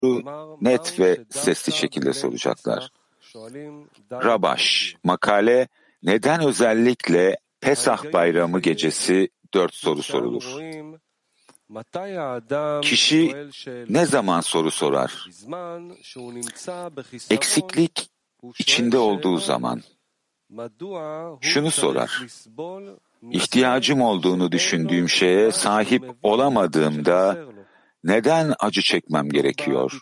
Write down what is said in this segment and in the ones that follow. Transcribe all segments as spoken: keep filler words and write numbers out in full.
net ve sesli şekilde soracaklar. Rabaş, makale, neden özellikle Pesah Bayramı gecesi dört soru sorulur? Kişi ne zaman soru sorar? Eksiklik içinde olduğu zaman. Şunu sorar. İhtiyacım olduğunu düşündüğüm şeye sahip olamadığımda neden acı çekmem gerekiyor?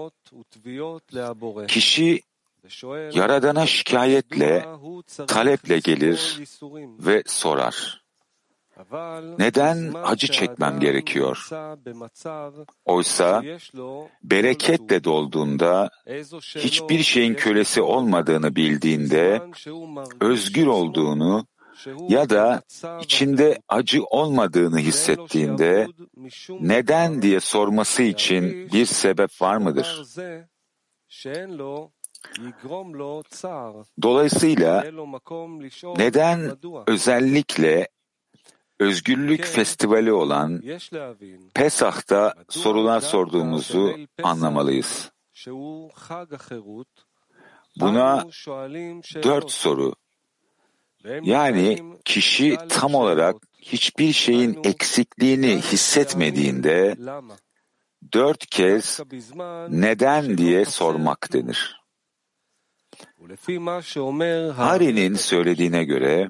Kişi Yaradan'a şikayetle, taleple gelir ve sorar. Neden acı çekmem gerekiyor? Oysa bereketle dolduğunda, hiçbir şeyin kölesi olmadığını bildiğinde, özgür olduğunu ya da içinde acı olmadığını hissettiğinde, neden diye sorması için bir sebep var mıdır? Dolayısıyla neden özellikle Özgürlük Festivali olan Pesah'ta sorular sorduğumuzu anlamalıyız. Buna dört soru, yani kişi tam olarak hiçbir şeyin eksikliğini hissetmediğinde dört kez neden diye sormak denir. Hari'nin söylediğine göre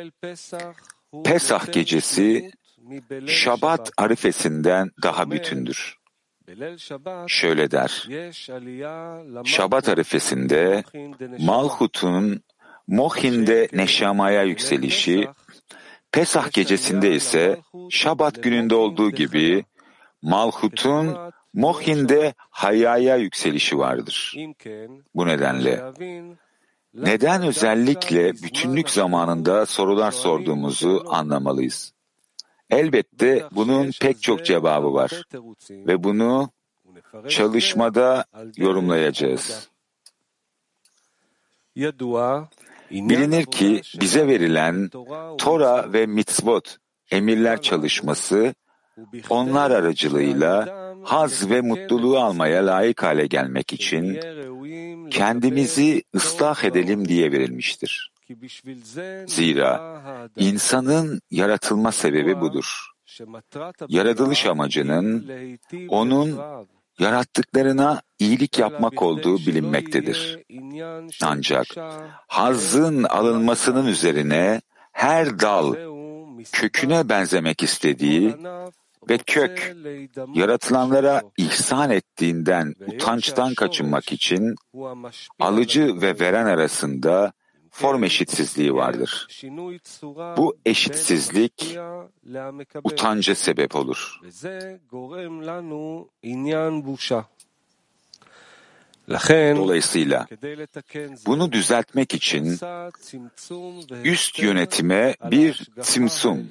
Pesah gecesi Şabat arifesinden daha bütündür. Şöyle der, Şabat arifesinde Malhut'un Mohin'de Neşama'ya yükselişi, Pesah gecesinde ise Şabat gününde olduğu gibi Malhut'un Mohin'de Haya'ya yükselişi vardır. Bu nedenle neden özellikle bütünlük zamanında sorular sorduğumuzu anlamalıyız. Elbette bunun pek çok cevabı var ve bunu çalışmada yorumlayacağız. Bilinir ki bize verilen Tora ve Mitzvot, emirler çalışması, onlar aracılığıyla haz ve mutluluğu almaya layık hale gelmek için kendimizi ıslah edelim diye verilmiştir. Zira insanın yaratılma sebebi budur. Yaratılış amacının onun yarattıklarına iyilik yapmak olduğu bilinmektedir. Ancak hazzın alınmasının üzerine her dal köküne benzemek istediği ve kök yaratılanlara ihsan ettiğinden utançtan kaçınmak için alıcı ve veren arasında form eşitsizliği vardır. Bu eşitsizlik utanca sebep olur. Dolayısıyla bunu düzeltmek için üst yönetime bir simsum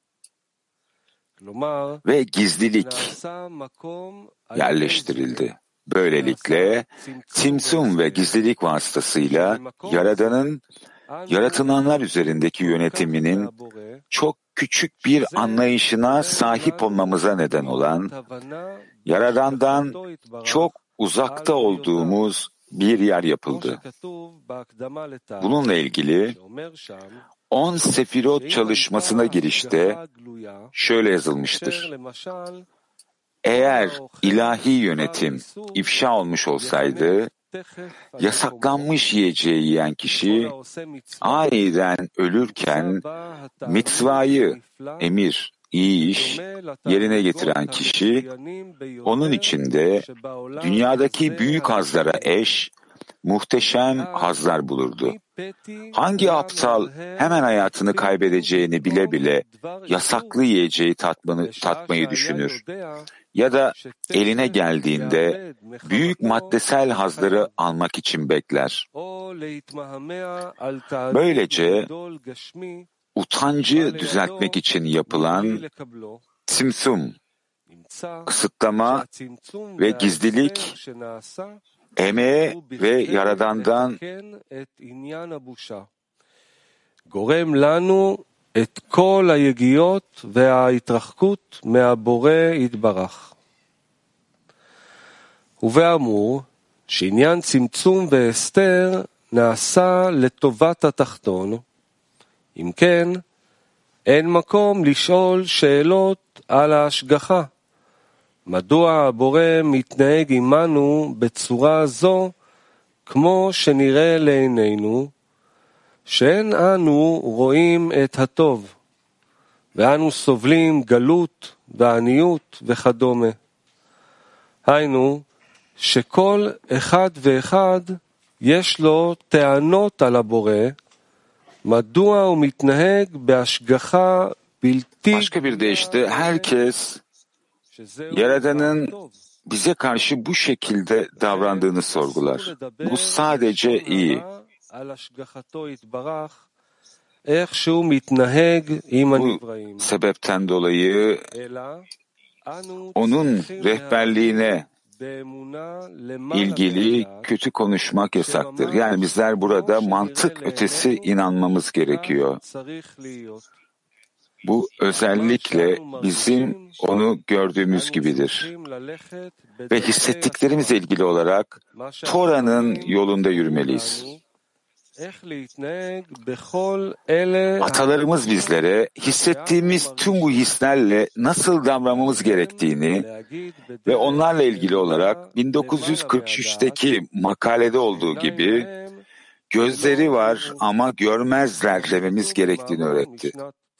ve gizlilik yerleştirildi. Böylelikle simsum ve gizlilik vasıtasıyla Yaradan'ın yaratılanlar üzerindeki yönetiminin çok küçük bir anlayışına sahip olmamıza neden olan, Yaradan'dan çok uzakta olduğumuz bir yer yapıldı. Bununla ilgili on sefirot çalışmasına girişte şöyle yazılmıştır. Eğer ilahi yönetim ifşa olmuş olsaydı, yasaklanmış yiyeceği yiyen kişi aniden ölürken mitzvayı, emir, iyi iş yerine getiren kişi, onun içinde dünyadaki büyük hazlara eş, muhteşem hazlar bulurdu. Hangi aptal hemen hayatını kaybedeceğini bile bile yasaklı yiyeceği tatmanı, tatmayı düşünür ya da eline geldiğinde büyük maddesel hazları almak için bekler. Böylece utancı düzeltmek için yapılan simsum, kısıtlama ve gizlilik, emeğe ve Yaradan'dan גורם לנו את כל היגיעות וההתרחקות מהבורא יתברך. ובאמור שעניין צמצום והסתר נעשה לטובת התחתון, אם כן, אין מקום לשאול שאלות על ההשגחה. מדוע הבורא מתנהג עמנו בצורה זו, כמו שנראה לעינינו, שאין אנו רואים את הטוב, ואנו סובלים גלות ועניות וכדומה. היינו, שכל אחד ואחד יש לו טענות על הבורא, מדוע הוא מתנהג בהשגחה בלתי... Başka bir deyişle herkes Yaradan'ın bize karşı bu şekilde davrandığını sorgular. Bu sadece iyi. Bu sebepten dolayı onun rehberliğine ilgili kötü konuşmak yasaktır. Yani bizler burada mantık ötesi inanmamız gerekiyor. Bu özellikle bizim onu gördüğümüz gibidir. Ve hissettiklerimizle ilgili olarak Tora'nın yolunda yürümeliyiz. Atalarımız bizlere hissettiğimiz tüm bu hislerle nasıl davranmamız gerektiğini ve onlarla ilgili olarak bin dokuz yüz kırk üçteki makalede olduğu gibi gözleri var ama görmezler dememiz gerektiğini öğretti.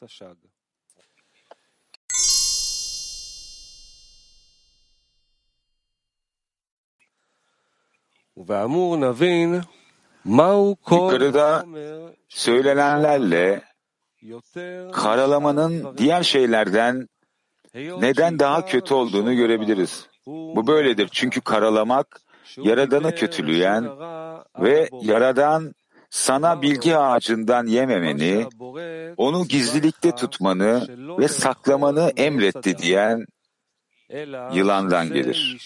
Yukarıda söylenenlerle karalamanın diğer şeylerden neden daha kötü olduğunu görebiliriz. Bu böyledir çünkü karalamak Yaradan'ı kötüleyen ve Yaradan sana bilgi ağacından yememeni, onu gizlilikte tutmanı ve saklamanı emretti diyen yılandan gelir.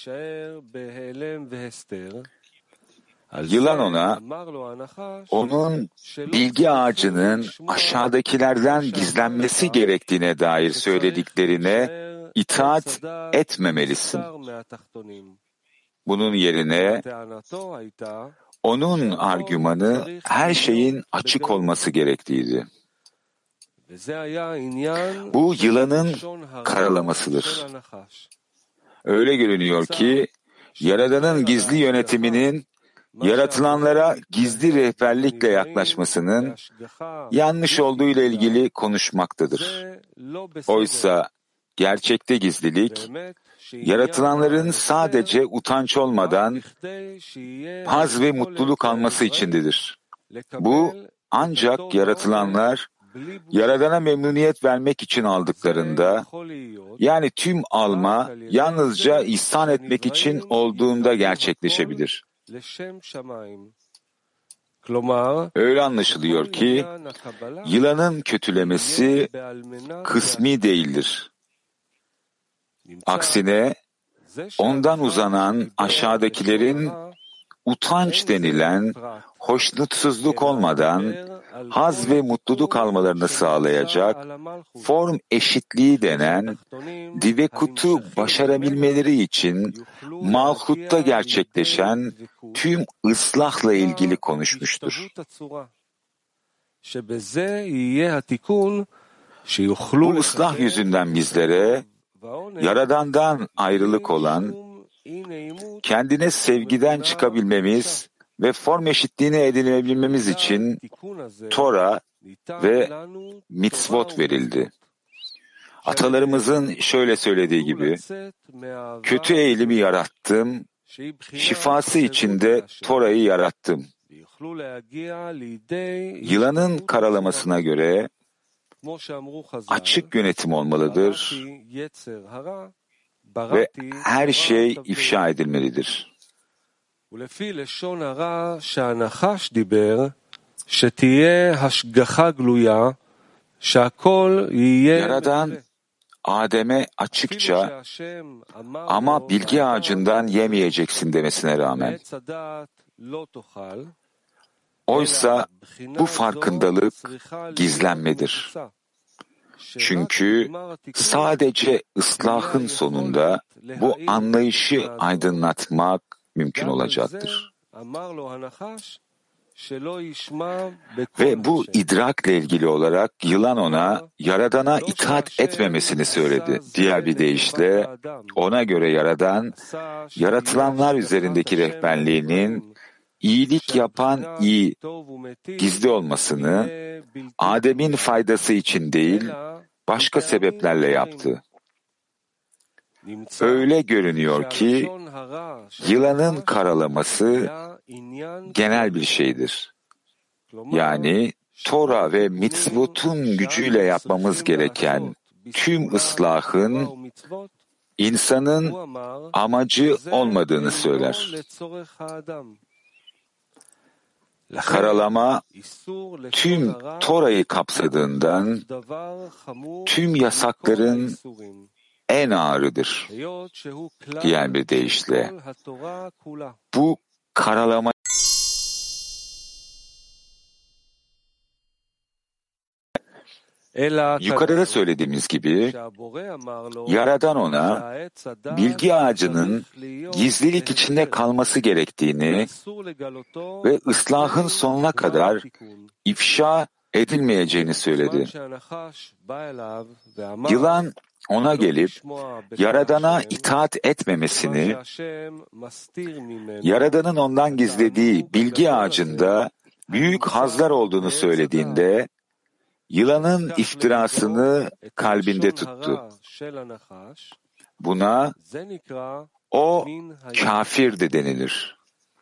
Yılan ona, onun bilgi ağacının aşağıdakilerden gizlenmesi gerektiğine dair söylediklerine itaat etmemelisin. Bunun yerine, onun argümanı her şeyin açık olması gerektiğiydi. Bu yılanın karalamasıdır. Öyle görünüyor ki, Yaradan'ın gizli yönetiminin yaratılanlara gizli rehberlikle yaklaşmasının yanlış olduğu ile ilgili konuşmaktadır. Oysa gerçekte gizlilik, yaratılanların sadece utanç olmadan haz ve mutluluk alması içindedir. Bu ancak yaratılanlar Yaradan'a memnuniyet vermek için aldıklarında, yani tüm alma yalnızca ihsan etmek için olduğunda gerçekleşebilir. Öyle anlaşılıyor ki yılanın kötülemesi kısmi değildir. Aksine ondan uzanan aşağıdakilerin utanç denilen hoşnutsuzluk olmadan haz ve mutluluk almalarını sağlayacak form eşitliği denen divekutu başarabilmeleri için malhutta gerçekleşen tüm ıslahla ilgili konuşmuştur. Bu ıslah yüzünden bizlere Yaradan'dan ayrılık olan, kendine sevgiden çıkabilmemiz ve form eşitliğini edinebilmemiz için Tora ve mitzvot verildi. Atalarımızın şöyle söylediği gibi, kötü eğilimi yarattım, şifası içinde Tora'yı yarattım. Yılanın karalamasına göre açık yönetim olmalıdır ve her şey ifşa edilmelidir. Yaradan Adem'e açıkça ama bilgi ağacından yemeyeceksin demesine rağmen, oysa bu farkındalık gizlenmedir. Çünkü sadece ıslahın sonunda bu anlayışı aydınlatmak mümkün olacaktır. Ve bu idrakle ilgili olarak yılan ona Yaradan'a itaat etmemesini söyledi. Diğer bir deyişle ona göre Yaradan, yaratılanlar üzerindeki rehberliğinin iyilik yapan iyi, gizli olmasını Adem'in faydası için değil, başka sebeplerle yaptı. Öyle görünüyor ki yılanın karalaması genel bir şeydir. Yani Tora ve mitzvotun gücüyle yapmamız gereken tüm ıslahın insanın amacı olmadığını söyler. Karalama tüm Tora'yı kapsadığından tüm yasakların en ağırıdır. Diğer bir deyişle bu karalama yukarıda söylediğimiz gibi Yaradan ona bilgi ağacının gizlilik içinde kalması gerektiğini ve ıslahın sonuna kadar ifşa edilmeyeceğini söyledi. Yılan ona gelip Yaradan'a itaat etmemesini, Yaradan'ın ondan gizlediği bilgi ağacında büyük hazlar olduğunu söylediğinde yılanın iftirasını kalbinde tuttu. Buna o kafir de denilir.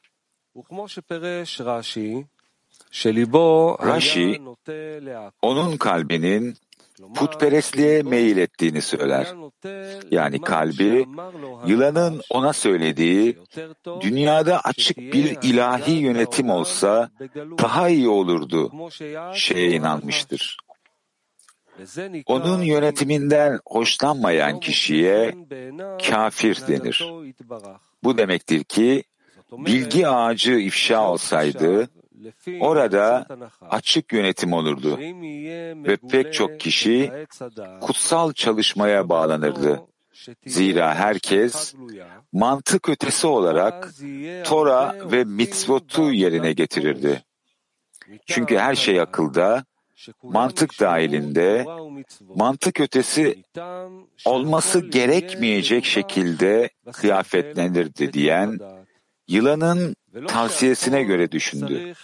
Rashi, onun kalbinin putperestliğe meyil ettiğini söyler. Yani kalbi, yılanın ona söylediği, dünyada açık bir ilahi yönetim olsa daha iyi olurdu şeye inanmıştır. Onun yönetiminden hoşlanmayan kişiye kafir denir. Bu demektir ki, bilgi ağacı ifşa olsaydı, orada açık yönetim olurdu ve pek çok kişi kutsal çalışmaya bağlanırdı. Zira herkes mantık ötesi olarak Tora ve mitzvotu yerine getirirdi. Çünkü her şey akılda, mantık dahilinde, mantık ötesi olması gerekmeyecek şekilde kıyafetlenirdi diyen yılanın tavsiyesine göre düşündü.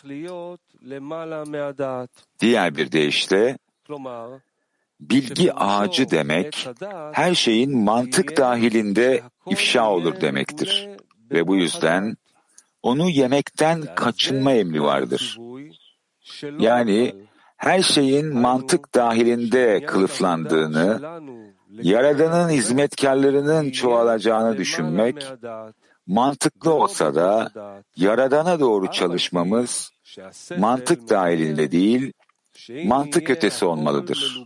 Diğer bir deyişle, bilgi ağacı demek, her şeyin mantık dahilinde ifşa olur demektir. Ve bu yüzden onu yemekten kaçınma emri vardır. Yani her şeyin mantık dahilinde kılıflandığını, Yaradan'ın hizmetkarlarının çoğalacağını düşünmek, mantıklı olsa da Yaradan'a doğru çalışmamız mantık dahilinde değil, mantık ötesi olmalıdır.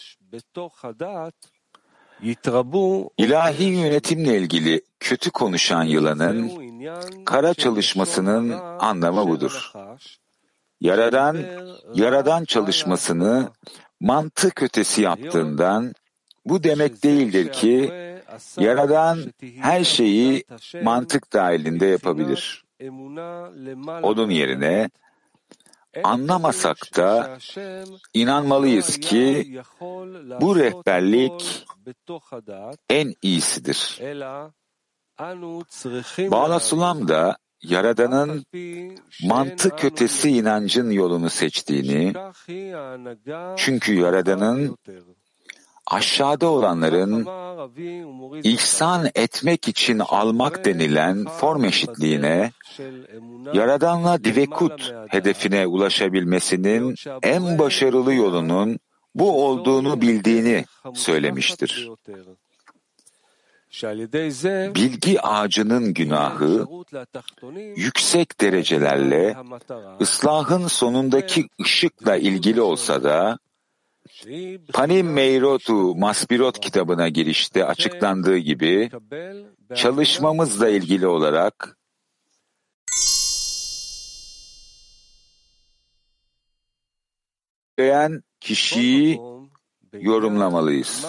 İlahi yönetimle ilgili kötü konuşan yılanın kara çalışmasının anlamı budur. Yaradan, Yaradan çalışmasını mantık ötesi yaptığından bu demek değildir ki Yaradan her şeyi mantık dahilinde yapabilir. Onun yerine anlamasak da inanmalıyız ki bu rehberlik en iyisidir. Bağla Sulam da Yaradan'ın mantık ötesi inancın yolunu seçtiğini, çünkü Yaradan'ın aşağıda olanların ihsan etmek için almak denilen form eşitliğine, Yaradan'la divekut hedefine ulaşabilmesinin en başarılı yolunun bu olduğunu bildiğini söylemiştir. Bilgi ağacının günahı, yüksek derecelerle, ıslahın sonundaki ışıkla ilgili olsa da, Panim Meirotu Maspirot kitabına girişte açıklandığı gibi, çalışmamızla ilgili olarak, kişiyi yorumlamalıyız.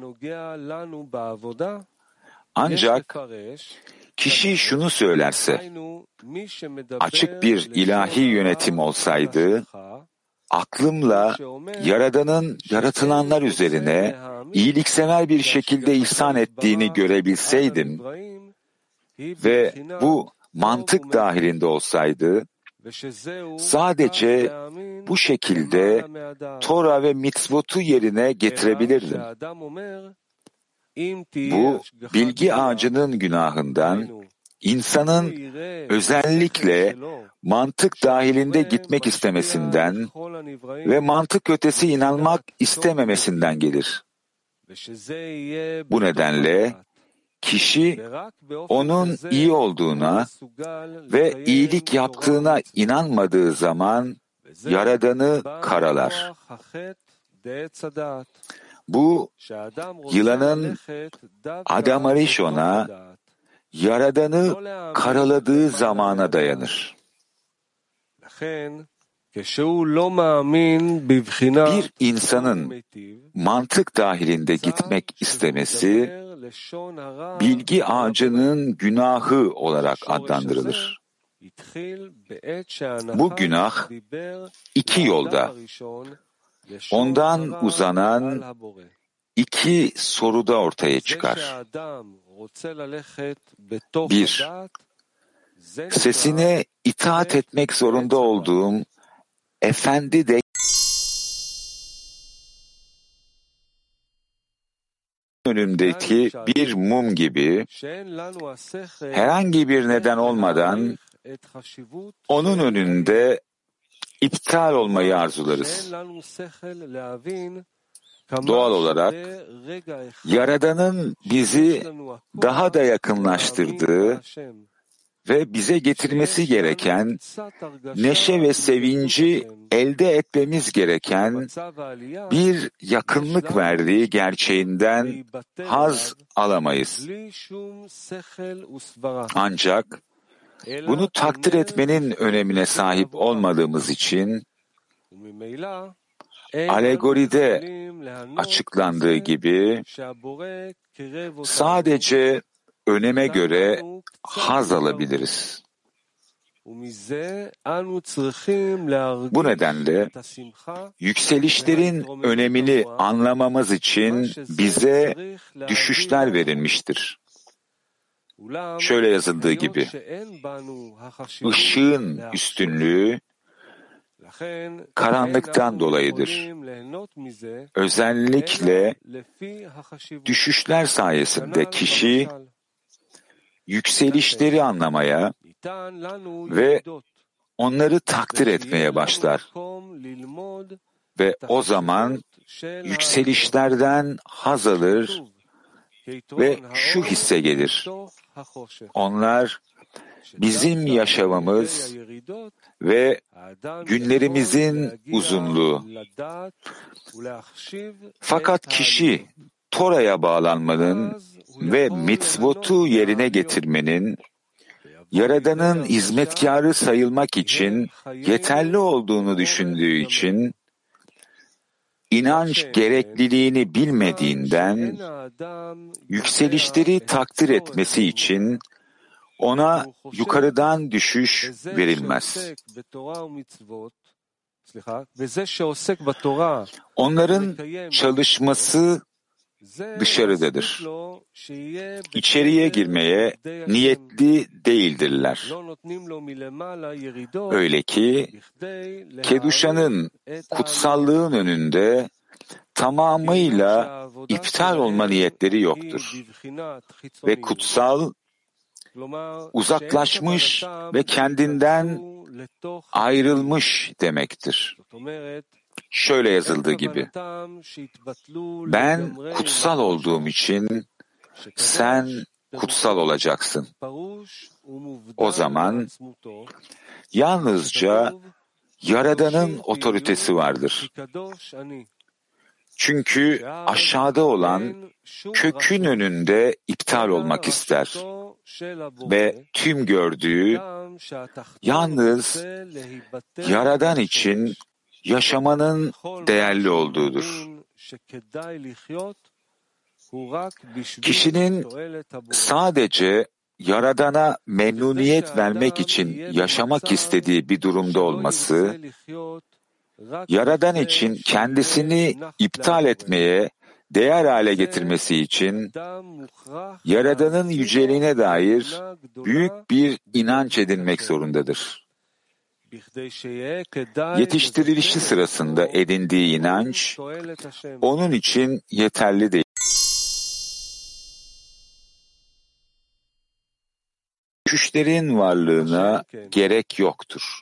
Ancak kişi şunu söylerse, açık bir ilahi yönetim olsaydı, aklımla Yaradan'ın yaratılanlar üzerine iyiliksever bir şekilde ihsan ettiğini görebilseydim ve bu mantık dahilinde olsaydı, sadece bu şekilde Tora ve mitzvotu yerine getirebilirdim. Bu bilgi ağacının günahından insanın özellikle mantık dahilinde gitmek istemesinden ve mantık ötesi inanmak istememesinden gelir. Bu nedenle kişi onun iyi olduğuna ve iyilik yaptığına inanmadığı zaman Yaradan'ı karalar. Bu yılanın Adam Arishon'a Yaradan'ı karaladığı zamana dayanır. Bir insanın mantık dahilinde gitmek istemesi, bilgi ağacının günahı olarak adlandırılır. Bu günah iki yolda, ondan uzanan iki soruda ortaya çıkar. Bir, sesine itaat etmek zorunda olduğum Efendi de önümdeki bir mum gibi herhangi bir neden olmadan onun önünde iptal olmayı arzularız. Doğal olarak Yaradan'ın bizi daha da yakınlaştırdığı ve bize getirmesi gereken neşe ve sevinci elde etmemiz gereken bir yakınlık verdiği gerçeğinden haz alamayız. Ancak bunu takdir etmenin önemine sahip olmadığımız için alegoride açıklandığı gibi sadece öneme göre haz alabiliriz. Bu nedenle yükselişlerin önemini anlamamız için bize düşüşler verilmiştir. Şöyle yazıldığı gibi, ışığın üstünlüğü karanlıktan dolayıdır. Özellikle düşüşler sayesinde kişi yükselişleri anlamaya ve onları takdir etmeye başlar. Ve o zaman yükselişlerden haz alır ve şu hisse gelir. Onlar bizim yaşamımız ve günlerimizin uzunluğu. Fakat kişi Tora'ya bağlanmanın ve mitzvotu yerine getirmenin, Yaradan'ın hizmetkarı sayılmak için yeterli olduğunu düşündüğü için, inanç gerekliliğini bilmediğinden, yükselişleri takdir etmesi için ona yukarıdan düşüş verilmez. Onların çalışması dışarıdadır. İçeriye girmeye niyetli değildirler. Öyle ki Keduşa'nın kutsallığın önünde tamamıyla iptal olma niyetleri yoktur. Ve kutsal uzaklaşmış ve kendinden ayrılmış demektir. Şöyle yazıldığı gibi, ben kutsal olduğum için sen kutsal olacaksın. O zaman yalnızca Yaradan'ın otoritesi vardır. Çünkü aşağıda olan kökün önünde iptal olmak ister ve tüm gördüğü yalnız Yaradan için yaşamanın değerli olduğudur. Kişinin sadece Yaradan'a memnuniyet vermek için yaşamak istediği bir durumda olması, Yaradan için kendisini iptal etmeye değer hale getirmesi için Yaradan'ın yüceliğine dair büyük bir inanç edinmek zorundadır. Yetiştirilişi sırasında edindiği inanç onun için yeterli değil. Düşüşlerin varlığına gerek yoktur.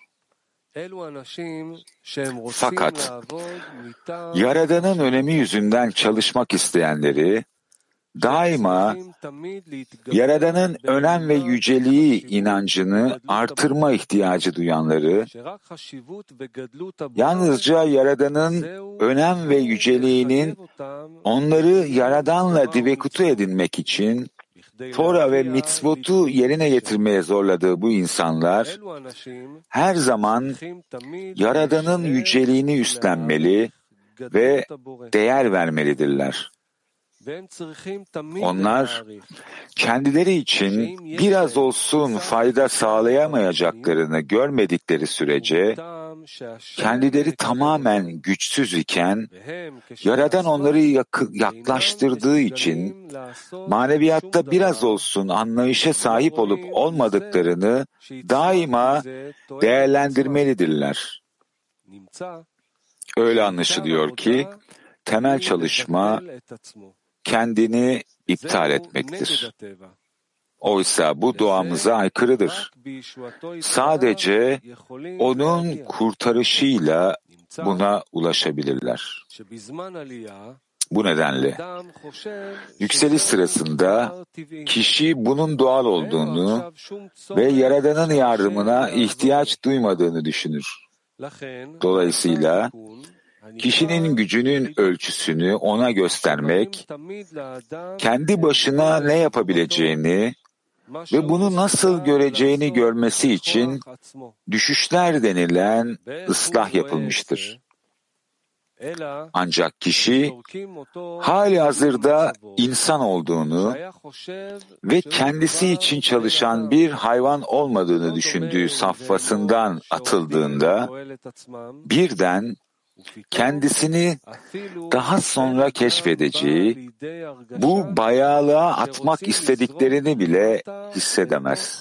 Fakat Yaradan'ın önemi yüzünden çalışmak isteyenleri, daima Yaradan'ın önem ve yüceliği inancını artırma ihtiyacı duyanları, yalnızca Yaradan'ın önem ve yüceliğinin onları Yaradan'la divekutu edinmek için Tora ve mitzvotu yerine getirmeye zorladığı bu insanlar, her zaman Yaradan'ın yüceliğini üstlenmeli ve değer vermelidirler. Onlar, kendileri için biraz olsun fayda sağlayamayacaklarını görmedikleri sürece, kendileri tamamen güçsüz iken, Yaradan onları yaklaştırdığı için, maneviyatta biraz olsun anlayışa sahip olup olmadıklarını daima değerlendirmelidirler. Öyle anlaşılıyor ki, temel çalışma kendini iptal etmektir. Oysa bu duamıza aykırıdır. Sadece onun kurtarışıyla buna ulaşabilirler. Bu nedenle yükseliş sırasında kişi bunun doğal olduğunu ve Yaradan'ın yardımına ihtiyaç duymadığını düşünür. Dolayısıyla kişinin gücünün ölçüsünü ona göstermek, kendi başına ne yapabileceğini ve bunu nasıl göreceğini görmesi için düşüşler denilen ıslah yapılmıştır. Ancak kişi hali hazırda insan olduğunu ve kendisi için çalışan bir hayvan olmadığını düşündüğü safhasından atıldığında birden kendisini daha sonra keşfedeceği, bu bayağılığa atmak istediklerini bile hissedemez.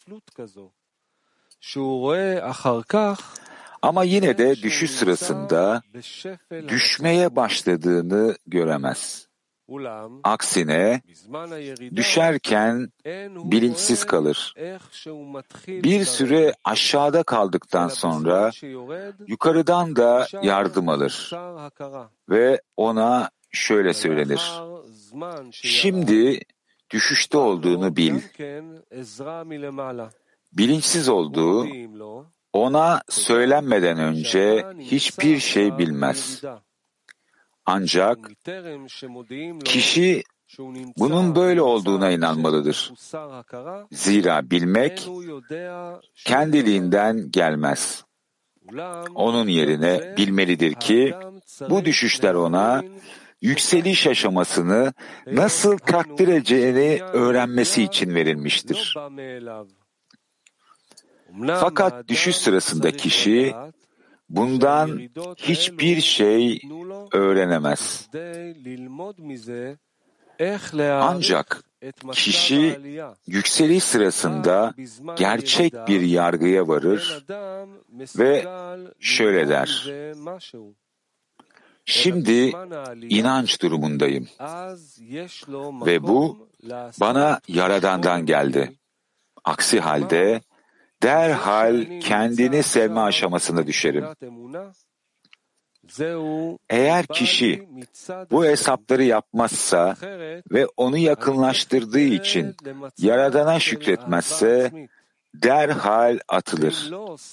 Ama yine de düşüş sırasında düşmeye başladığını göremez. Aksine düşerken bilinçsiz kalır. Bir süre aşağıda kaldıktan sonra yukarıdan da yardım alır ve ona şöyle söylenir: şimdi düşüşte olduğunu bil. Bilinçsiz olduğu, ona söylenmeden önce hiçbir şey bilmez. Ancak kişi bunun böyle olduğuna inanmalıdır. Zira bilmek kendiliğinden gelmez. Onun yerine bilmelidir ki bu düşüşler ona yükseliş aşamasını nasıl takdir edeceğini öğrenmesi için verilmiştir. Fakat düşüş sırasında kişi bundan hiçbir şey öğrenemez. Ancak kişi yükseliş sırasında gerçek bir yargıya varır ve şöyle der: şimdi inanç durumundayım ve bu bana Yaradan'dan geldi. Aksi halde derhal kendini sevme aşamasına düşerim. Eğer kişi bu hesapları yapmazsa ve onu yakınlaştırdığı için Yaradan'a şükretmezse derhal atılır.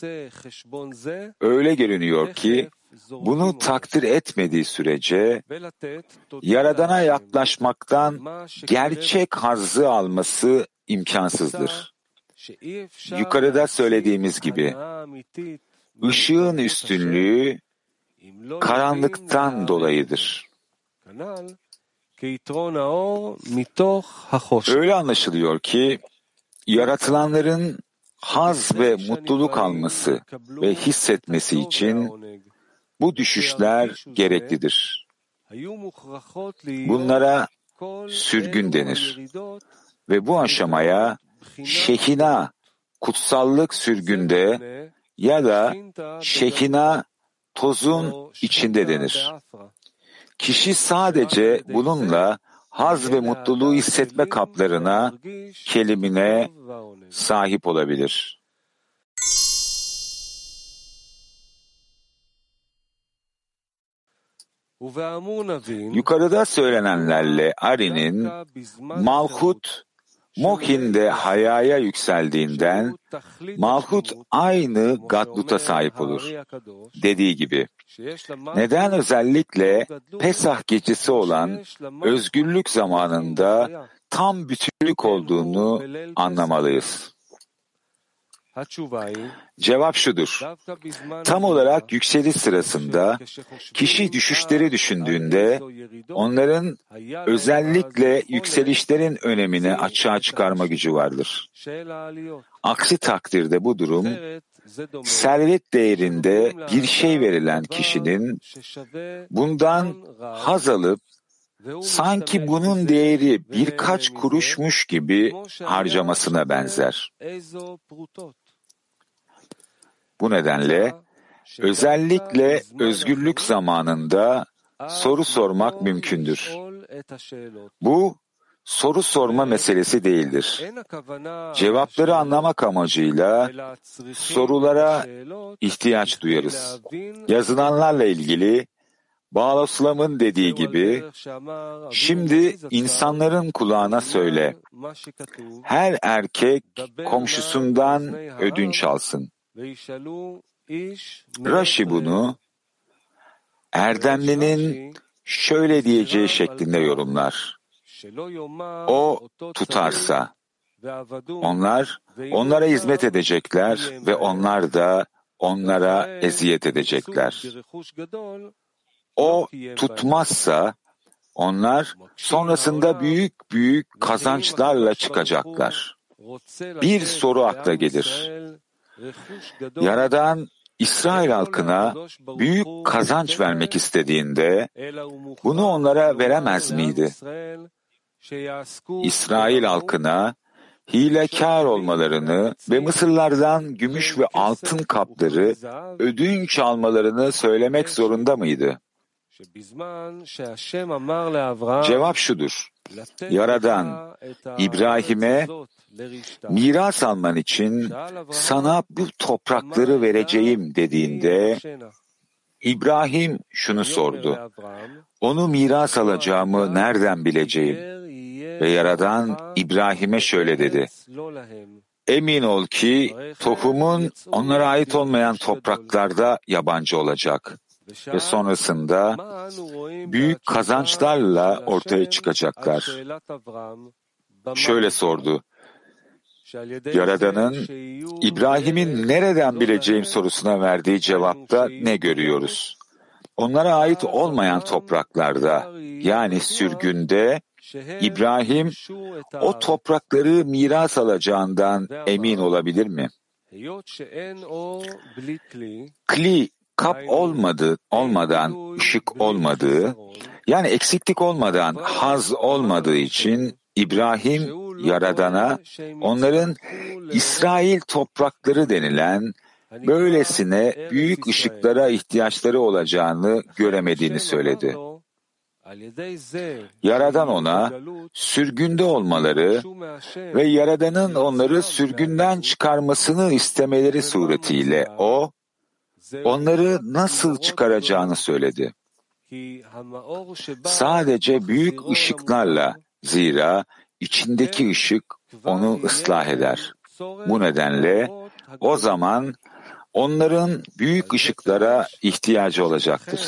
Öyle görünüyor ki bunu takdir etmediği sürece Yaradan'a yaklaşmaktan gerçek hazzı alması imkansızdır. Yukarıda söylediğimiz gibi ışığın üstünlüğü karanlıktan dolayıdır. Öyle anlaşılıyor ki yaratılanların haz ve mutluluk alması ve hissetmesi için bu düşüşler gereklidir. Bunlara sürgün denir ve bu aşamaya şehina, kutsallık sürgünde ya da şehina, tozun içinde denir. Kişi sadece bununla haz ve mutluluğu hissetme kaplarına, kelimine sahip olabilir. Yukarıda söylenenlerle Ari'nin Malhut, Mohin'de hayaya yükseldiğinden Malhut aynı Gadlut'a sahip olur. Dediği gibi, neden özellikle Pesah gecesi olan özgürlük zamanında tam bütünlük olduğunu anlamalıyız. Cevap şudur. Tam olarak yükseliş sırasında kişi düşüşleri düşündüğünde onların özellikle yükselişlerin önemini açığa çıkarma gücü vardır. Aksi takdirde bu durum servet değerinde bir şey verilen kişinin bundan haz alıp sanki bunun değeri birkaç kuruşmuş gibi harcamasına benzer. Bu nedenle özellikle özgürlük zamanında soru sormak mümkündür. Bu soru sorma meselesi değildir. Cevapları anlamak amacıyla sorulara ihtiyaç duyarız. Yazılanlarla ilgili Bağloslam'ın dediği gibi, şimdi insanların kulağına söyle, her erkek komşusundan ödünç alsın. Rashi bunu erdemlinin şöyle diyeceği şeklinde yorumlar. O tutarsa, onlar onlara hizmet edecekler ve onlar da onlara eziyet edecekler. O tutmazsa, onlar sonrasında büyük büyük kazançlarla çıkacaklar. Bir soru akla gelir. Yaradan İsrail halkına büyük kazanç vermek istediğinde bunu onlara veremez miydi? İsrail halkına hilekâr olmalarını ve Mısırlardan gümüş ve altın kapları ödünç almalarını söylemek zorunda mıydı? Cevap şudur. Yaradan İbrahim'e miras alman için sana bu toprakları vereceğim dediğinde İbrahim şunu sordu. Onu miras alacağımı nereden bileceğim? Ve Yaradan İbrahim'e şöyle dedi. Emin ol ki tohumun onlara ait olmayan topraklarda yabancı olacak ve sonrasında büyük kazançlarla ortaya çıkacaklar. Şöyle sordu. Yaradan'ın İbrahim'in nereden bileceğim sorusuna verdiği cevapta ne görüyoruz? Onlara ait olmayan topraklarda, yani sürgünde, İbrahim o toprakları miras alacağından emin olabilir mi? Kli, kap olmadı, olmadan ışık olmadığı, yani eksiklik olmadan haz olmadığı için İbrahim Yaradan'a onların İsrail toprakları denilen böylesine büyük ışıklara ihtiyaçları olacağını göremediğini söyledi. Yaradan ona sürgünde olmaları ve Yaradan'ın onları sürgünden çıkarmasını istemeleri suretiyle o, onları nasıl çıkaracağını söyledi. Sadece büyük ışıklarla, zira içindeki ışık onu ıslah eder. Bu nedenle o zaman onların büyük ışıklara ihtiyacı olacaktır.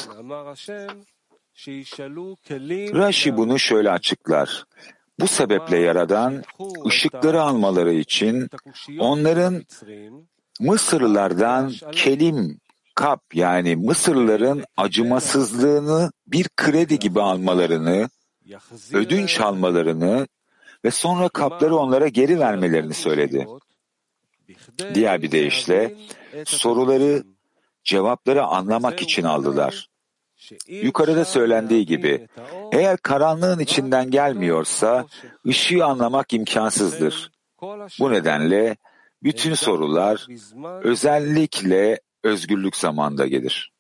Rashi bunu şöyle açıklar. Bu sebeple Yaradan ışıkları almaları için onların Mısırlılardan kelim kap yani Mısırlıların acımasızlığını bir kredi gibi almalarını, ödünç almalarını ve sonra kapları onlara geri vermelerini söyledi. Diğer bir deyişle soruları, cevapları anlamak için aldılar. Yukarıda söylendiği gibi, eğer karanlığın içinden gelmiyorsa ışığı anlamak imkansızdır. Bu nedenle bütün sorular özellikle özgürlük zamanında gelir.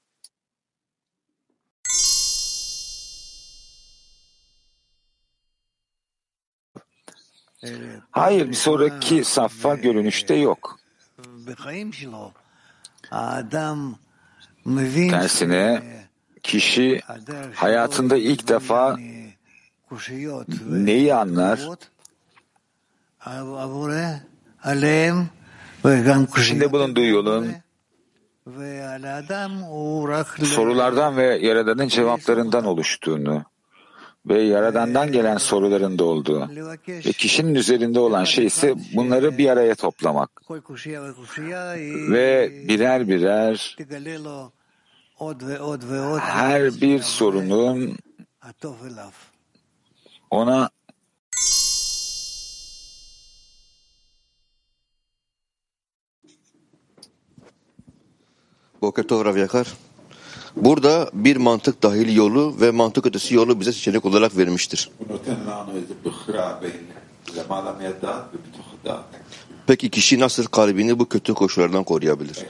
Hayır, bir sonraki safha görünüşte yok. Tersine kişi hayatında ilk defa neyi anlar? İçinde bulunduğu yolun sorulardan ve Yaradan'ın cevaplarından oluştuğunu ve Yaradan'dan gelen soruların da olduğu ve kişinin üzerinde olan şey ise bunları bir araya toplamak ve birer birer her bir sorunun ona Boker Tov Rav Yakar. Burada bir mantık dahil yolu ve mantık ötesi yolu bize seçenek olarak vermiştir. Peki kişi nasıl kalbini bu kötü koşullardan koruyabilir?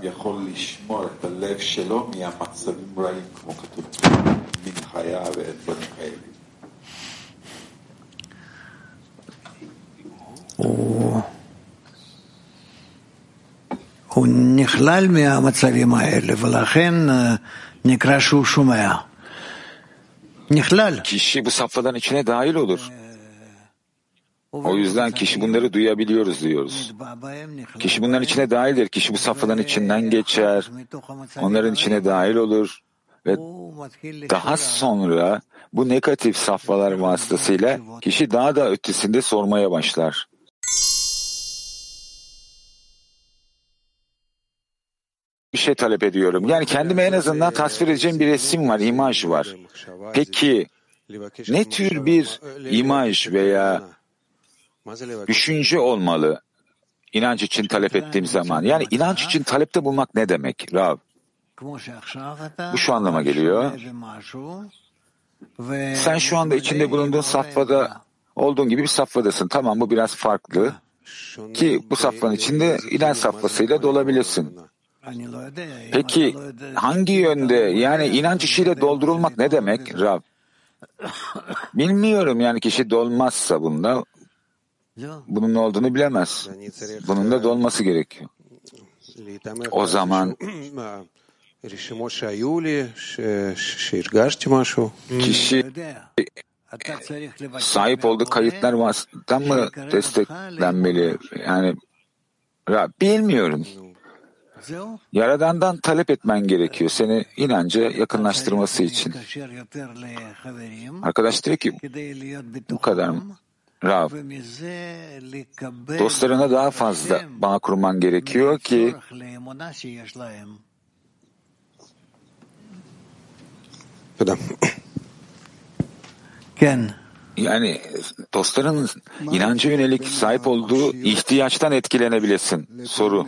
הוא נכלל מהמצבים האלה, ולכן נקרא שהוא שומע. נכלל. Kişi bu safhadan içine dahil olur. O yüzden kişi bunları duyabiliyoruz diyoruz. Kişi bunların içine dahildir. Kişi bu safhadan içinden geçer. Onların içine dahil olur. Ve daha sonra bu negatif safhalar vasıtasıyla kişi daha da ötesinde sormaya başlar. Bir şey talep ediyorum. Yani kendime en azından tasvir edeceğim bir resim var, imaj var. Peki ne tür bir imaj veya düşünce olmalı inanç için talep ettiğim zaman? Yani inanç için talepte bulmak ne demek Rav? Bu şu anlama geliyor. Sen şu anda içinde bulunduğun safhada olduğun gibi bir safhadasın. Tamam, bu biraz farklı. Ki bu safhanın içinde inanç safhasıyla dolabilirsin. Peki hangi yönde, yani inanç işiyle doldurulmak ne demek Rab? Bilmiyorum, yani kişi dolmazsa bunda bunun ne olduğunu bilemez. Bunun da dolması gerekiyor. O zaman kişi sahip olduğu kayıtlar vasıtasından mı desteklenmeli? Yani Rab, bilmiyorum. Yaradan'dan talep etmen gerekiyor seni inanca yakınlaştırması için. Arkadaş diyor ki bu kadar mı? Rav, dostlarına daha fazla bağ kurman gerekiyor ki yani dostların inanca yönelik sahip olduğu ihtiyaçtan etkilenebilesin. Soru.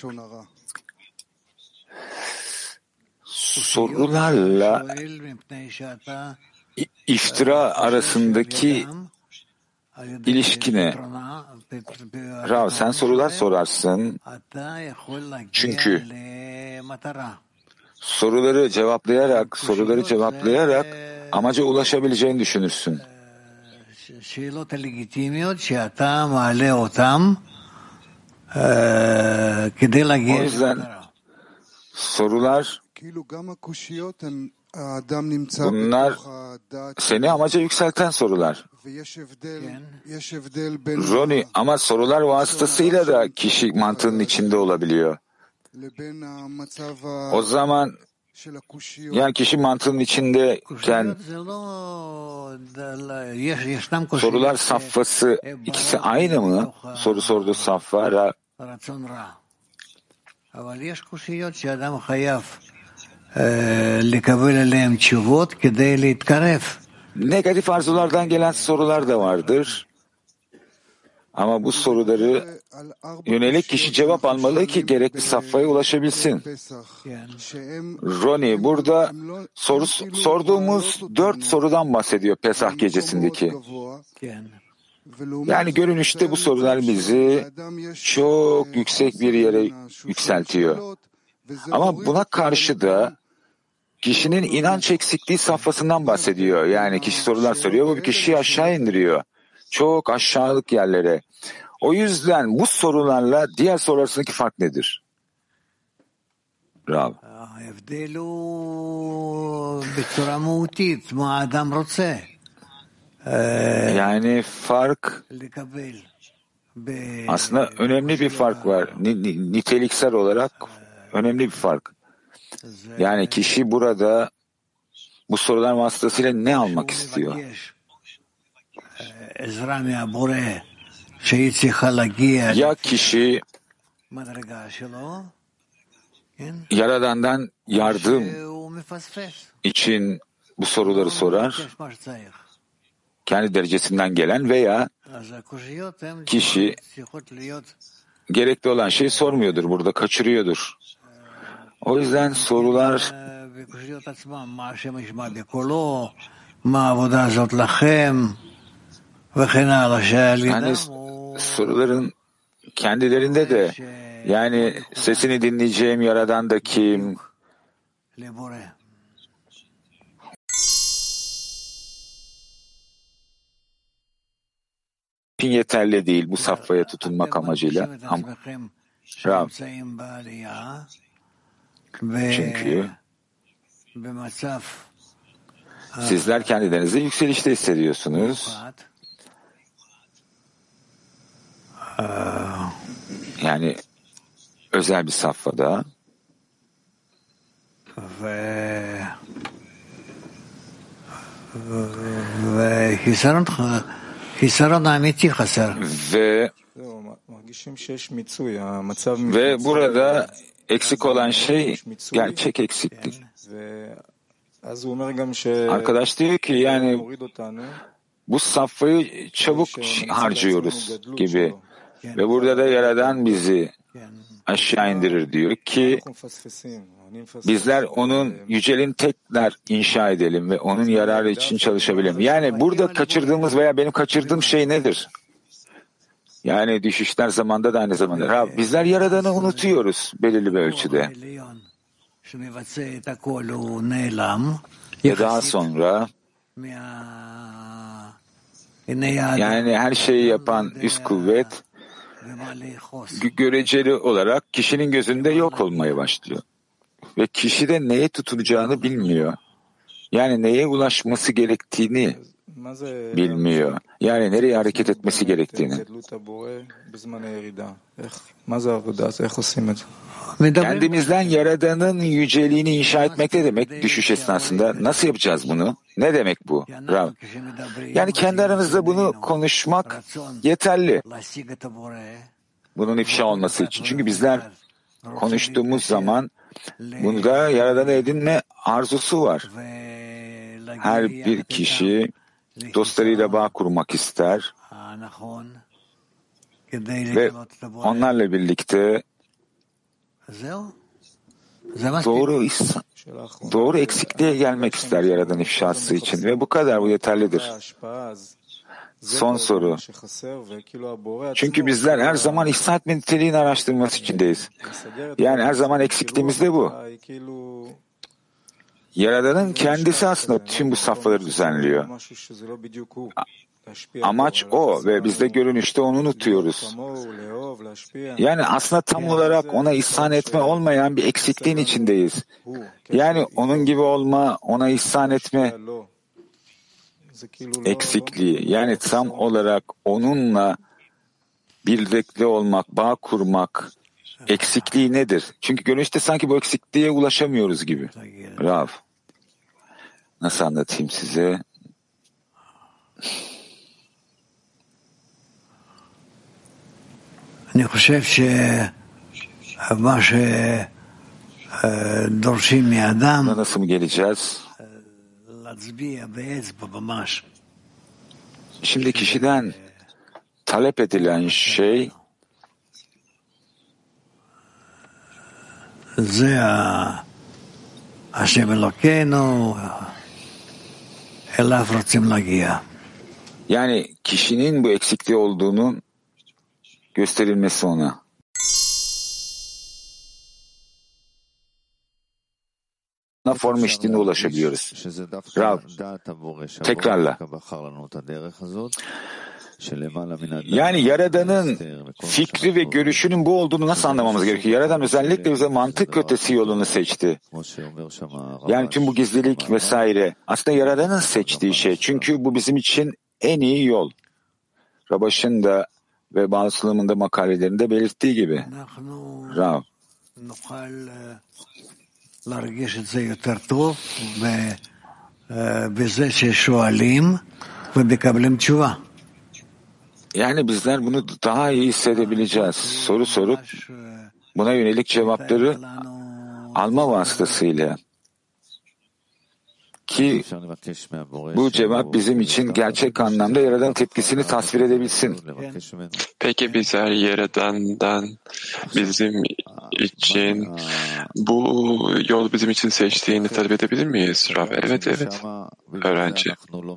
Sorularla iftira arasındaki ilişkine Rav, sen sorular sorarsın çünkü soruları cevaplayarak soruları cevaplayarak amaca ulaşabileceğini düşünürsün. O yüzden sorular bunlar seni amaca yükselten sorular. Roni, ama sorular vasıtasıyla da kişi mantığının içinde olabiliyor. O zaman yani kişi mantığının içindeyken sorular safhası ikisi aynı mı? Soru sorduğu safha. אבל יש קושיות שאדם חייב לקבל עליהן תשובות כדי להתקרב. Negatif arzulardan gelen sorular da vardır. Ama bu soruları yönelik kişi cevap almalı ki gerekli safhaya ulaşabilsin. Roni burada soru, sorduğumuz dört sorudan bahsediyor Pesah gecesindeki. Yani görünüşte bu sorular bizi çok yüksek bir yere yükseltiyor. Ama buna karşı da kişinin inanç eksikliği safhasından bahsediyor. Yani kişi sorular soruyor, bu bir kişiyi aşağı indiriyor. Çok aşağılık yerlere. O yüzden bu sorularla diğer sorular arasındaki fark nedir? Rav. Yani fark aslında önemli bir fark var. Niteliksel olarak önemli bir fark. Yani kişi burada bu sorular vasıtasıyla ne almak istiyor? Ya kişi Yaradan'dan yardım için bu soruları sorar, kendi derecesinden gelen, veya kişi gerekli olan şeyi sormuyordur, burada kaçırıyordur. O yüzden sorular yani soruların kendilerinde de, yani sesini dinleyeceğim Yaradan da kim? Yeterli değil bu safhaya tutunmak amacıyla. Rav. Çünkü sizler kendilerinizi yükselişte hissediyorsunuz. Yani özel bir safhada. Ve ve hisaron hisaron amiti hasar. Ve ve burada eksik olan şey gerçek eksiklik. Arkadaş diyor ki yani bu safhayı çabuk harcıyoruz gibi. Ve burada da Yaradan bizi aşağı indirir diyor ki bizler onun yücelin tekrar inşa edelim ve onun yararı için çalışabilelim. Yani burada kaçırdığımız veya benim kaçırdığım şey nedir? Yani düşüşler zamanda da aynı zamanda. Ha, bizler Yaradan'ı unutuyoruz belirli bir ölçüde. Ve daha sonra yani her şeyi yapan üst kuvvet göreceli olarak kişinin gözünde yok olmaya başlıyor. Ve kişi de neye tutunacağını bilmiyor. Yani neye ulaşması gerektiğini bilmiyor. Yani nereye hareket etmesi gerektiğini. Kendimizden Yaradan'ın yüceliğini inşa etmek ne demek düşüş esnasında? Nasıl yapacağız bunu? Ne demek bu? Rav. Yani kendi aranızda bunu konuşmak yeterli. Bunun ifşa olması için. Çünkü bizler konuştuğumuz zaman bunda Yaradan'ı edinme arzusu var. Her bir kişi dostlarıyla bağ kurmak ister ve onlarla birlikte doğru doğru eksikliğe gelmek ister Yaradan ifşası için ve bu kadar, bu yeterlidir. Son soru. Çünkü bizler her zaman ihsan etme niteliğini araştırması içindeyiz. Yani her zaman eksikliğimiz de bu. Yaradan'ın kendisi aslında tüm bu safhaları düzenliyor. Amaç o ve biz de görünüşte onu unutuyoruz. Yani aslında tam olarak ona ihsan etme olmayan bir eksikliğin içindeyiz. Yani onun gibi olma, ona ihsan etme eksikliği. Yani tam olarak onunla birlikte olmak, bağ kurmak eksikliği nedir? Çünkü görünüşte sanki bu eksikliğe ulaşamıyoruz gibi. Rav. Nasıl anlatayım size? מה שדורשים מאדם Buna nasıl mı geleceğiz? להצביע באצבע ממש. Şimdi kişiden talep edilen şey זה השם אלוקינו, אליו רוצים להגיע. yani kişinin bu eksikliği olduğunun gösterilmesi ona. Form eşliğinde ulaşabiliyoruz. Rav, tekrarla. Yani Yaradan'ın fikri ve görüşünün bu olduğunu nasıl anlamamız gerekiyor? Yaradan özellikle bize mantık ötesi yolunu seçti. Yani tüm bu gizlilik vesaire aslında Yaradan'ın seçtiği şey. Çünkü bu bizim için en iyi yol. Rabaş'ın da ve Bağlısılığımın da makalelerinde belirttiği gibi. Rav. להרגיש את זה יותר טוב בזה ששואלים ומקבלים תשובה. Yani bizler bunu daha iyi hissedebileceğiz. Soru sorup buna yönelik cevapları alma vasıtasıyla. Ki bu cevap bizim için gerçek anlamda Yaradan tepkisini tasvir edebilsin. Peki bizler Yaradan'dan bizim için bu yol bizim için seçtiğini talep edebilir miyiz? Rav? Evet, evet. Öğrenci.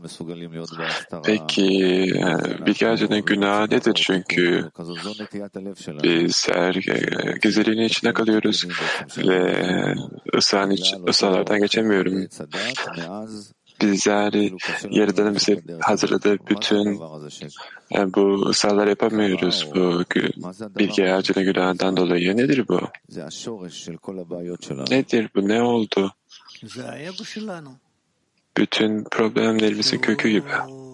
Peki bilgi ağacının günahı nedir? Çünkü bizler gizliliğin içine kalıyoruz ve ısrarlardan geçemiyorum. Bizler Yaradan'ın bize hazırladığı bütün yani bu ısrarlar yapamıyoruz. Bu bilgi ağacının günahından dolayı. Nedir bu? Nedir bu? Ne oldu? Bütün problemlerimizin kökü gibi.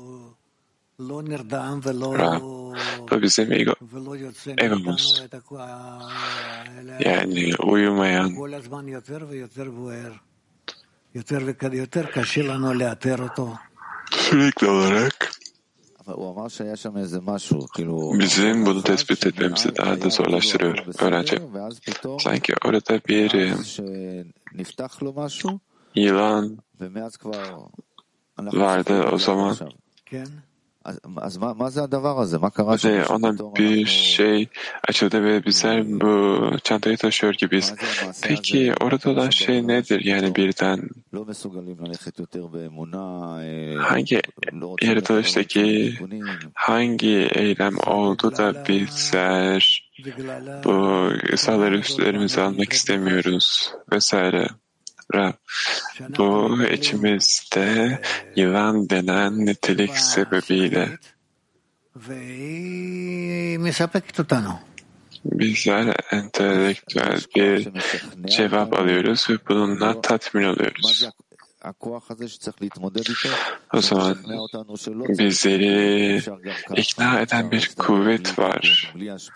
Rav, bu bizim ego, egomuz. Yani uyumayan, sürekli olarak bizim bunu tespit etmemizi daha da zorlaştırıyor öğrenci. Sanki orada bir yılan vardı o zaman ve ona bir şey açıldı ve bizler bu çantayı taşıyor gibiyiz. Peki orada olan şey nedir? Yani birden hangi yaratılıştaki hangi eylem oldu da bizler bu ısrarları üstlerimize almak istemiyoruz vesaire. Rab, bu içimizde yılan denen nitelik sebebiyle bizler entelektüel bir cevap alıyoruz ve bununla tatmin oluyoruz. O zaman bizleri ikna eden bir kuvvet var.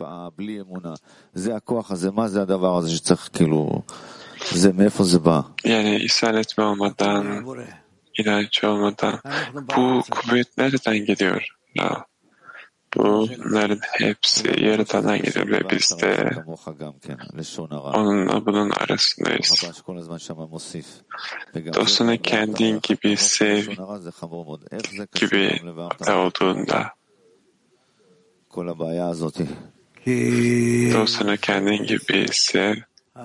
Yani isyan etme olmadan, inanç olmadan bu kuvvet nereden geliyor? Ya, bunların hepsi Yaradan'dan geliyor ve biz de onunla bunun arasındayız. Dostunu kendin gibi sev gibi de olduğunda dostunu kendin gibi sev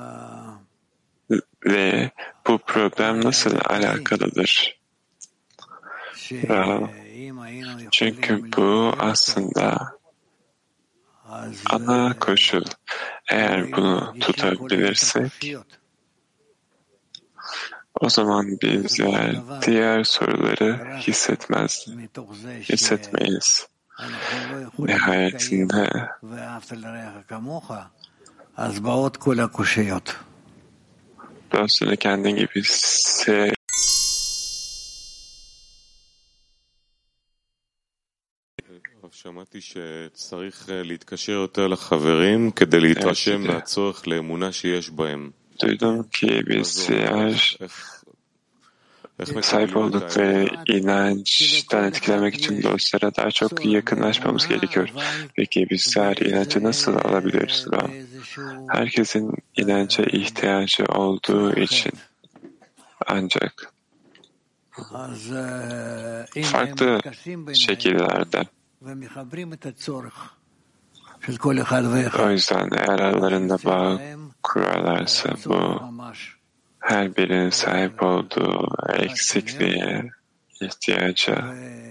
ve bu problem nasıl alakalıdır? Çünkü bu aslında ana koşul. Eğer bunu tutabilirsek o zaman bizler diğer soruları hissetmez, hissetmeyiz. Nihayetinde dostunu kendin gibi sev. שמעתי שצריך להתקשר יותר לחברים כדי להתרשם מהצורך לאמונה שיש בהם. Duydum ki bizler sahip oldukları inançtan etkilenmek için dostlara daha çok yakınlaşmamız gerekiyor. Peki bizler inancı nasıl alabiliriz? Herkesin inanca ihtiyacı olduğu için ancak farklı şekillerde. O yüzden eğer aralarında bağ kurarlarsa bu her birinin sahip olduğu eksikliğe, ihtiyaca,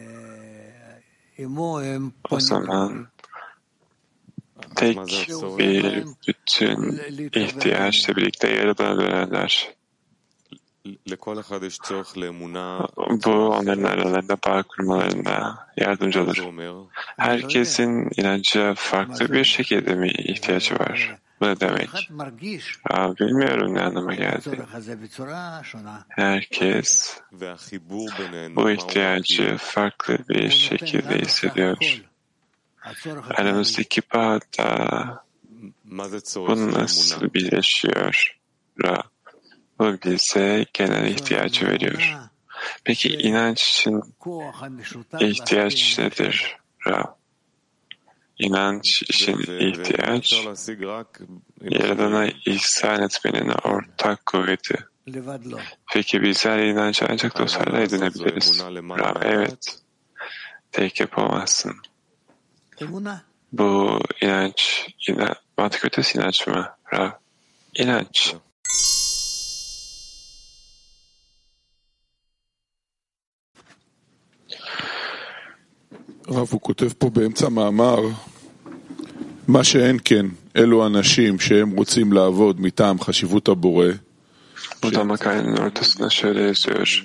o zaman tek bir bütün ihtiyaçla birlikte Yaradan'a dönerler. Bu onların aralarında bağ kurmalarına yardımcı olur. Herkesin inanca farklı bir şekilde mi ihtiyacı var? Bu ne demek? Aa, bilmiyorum ne anlama geldi. Herkes bu ihtiyacı farklı bir şekilde hissediyor. Aramızdaki bağ da bu nasıl birleşiyor? Bu bize genel ihtiyacı veriyor. Peki inanç için ihtiyaç nedir? İnanç için ihtiyaç, Yaradan'a ihsan etmenin ortak kuvveti. Peki bizler inancı ancak dostlarla edinebiliriz. Evet, tek yapamazsın. Bu inanç, inan, mantık ötesi inanç mı? İnanç. הרב, הוא כותב פה באמצע מאמר, מה שאין כן, אלו אנשים שהם רוצים לעבוד מטעם חשיבות הבורא, Burada makalenin ortasında şöyle yazıyor.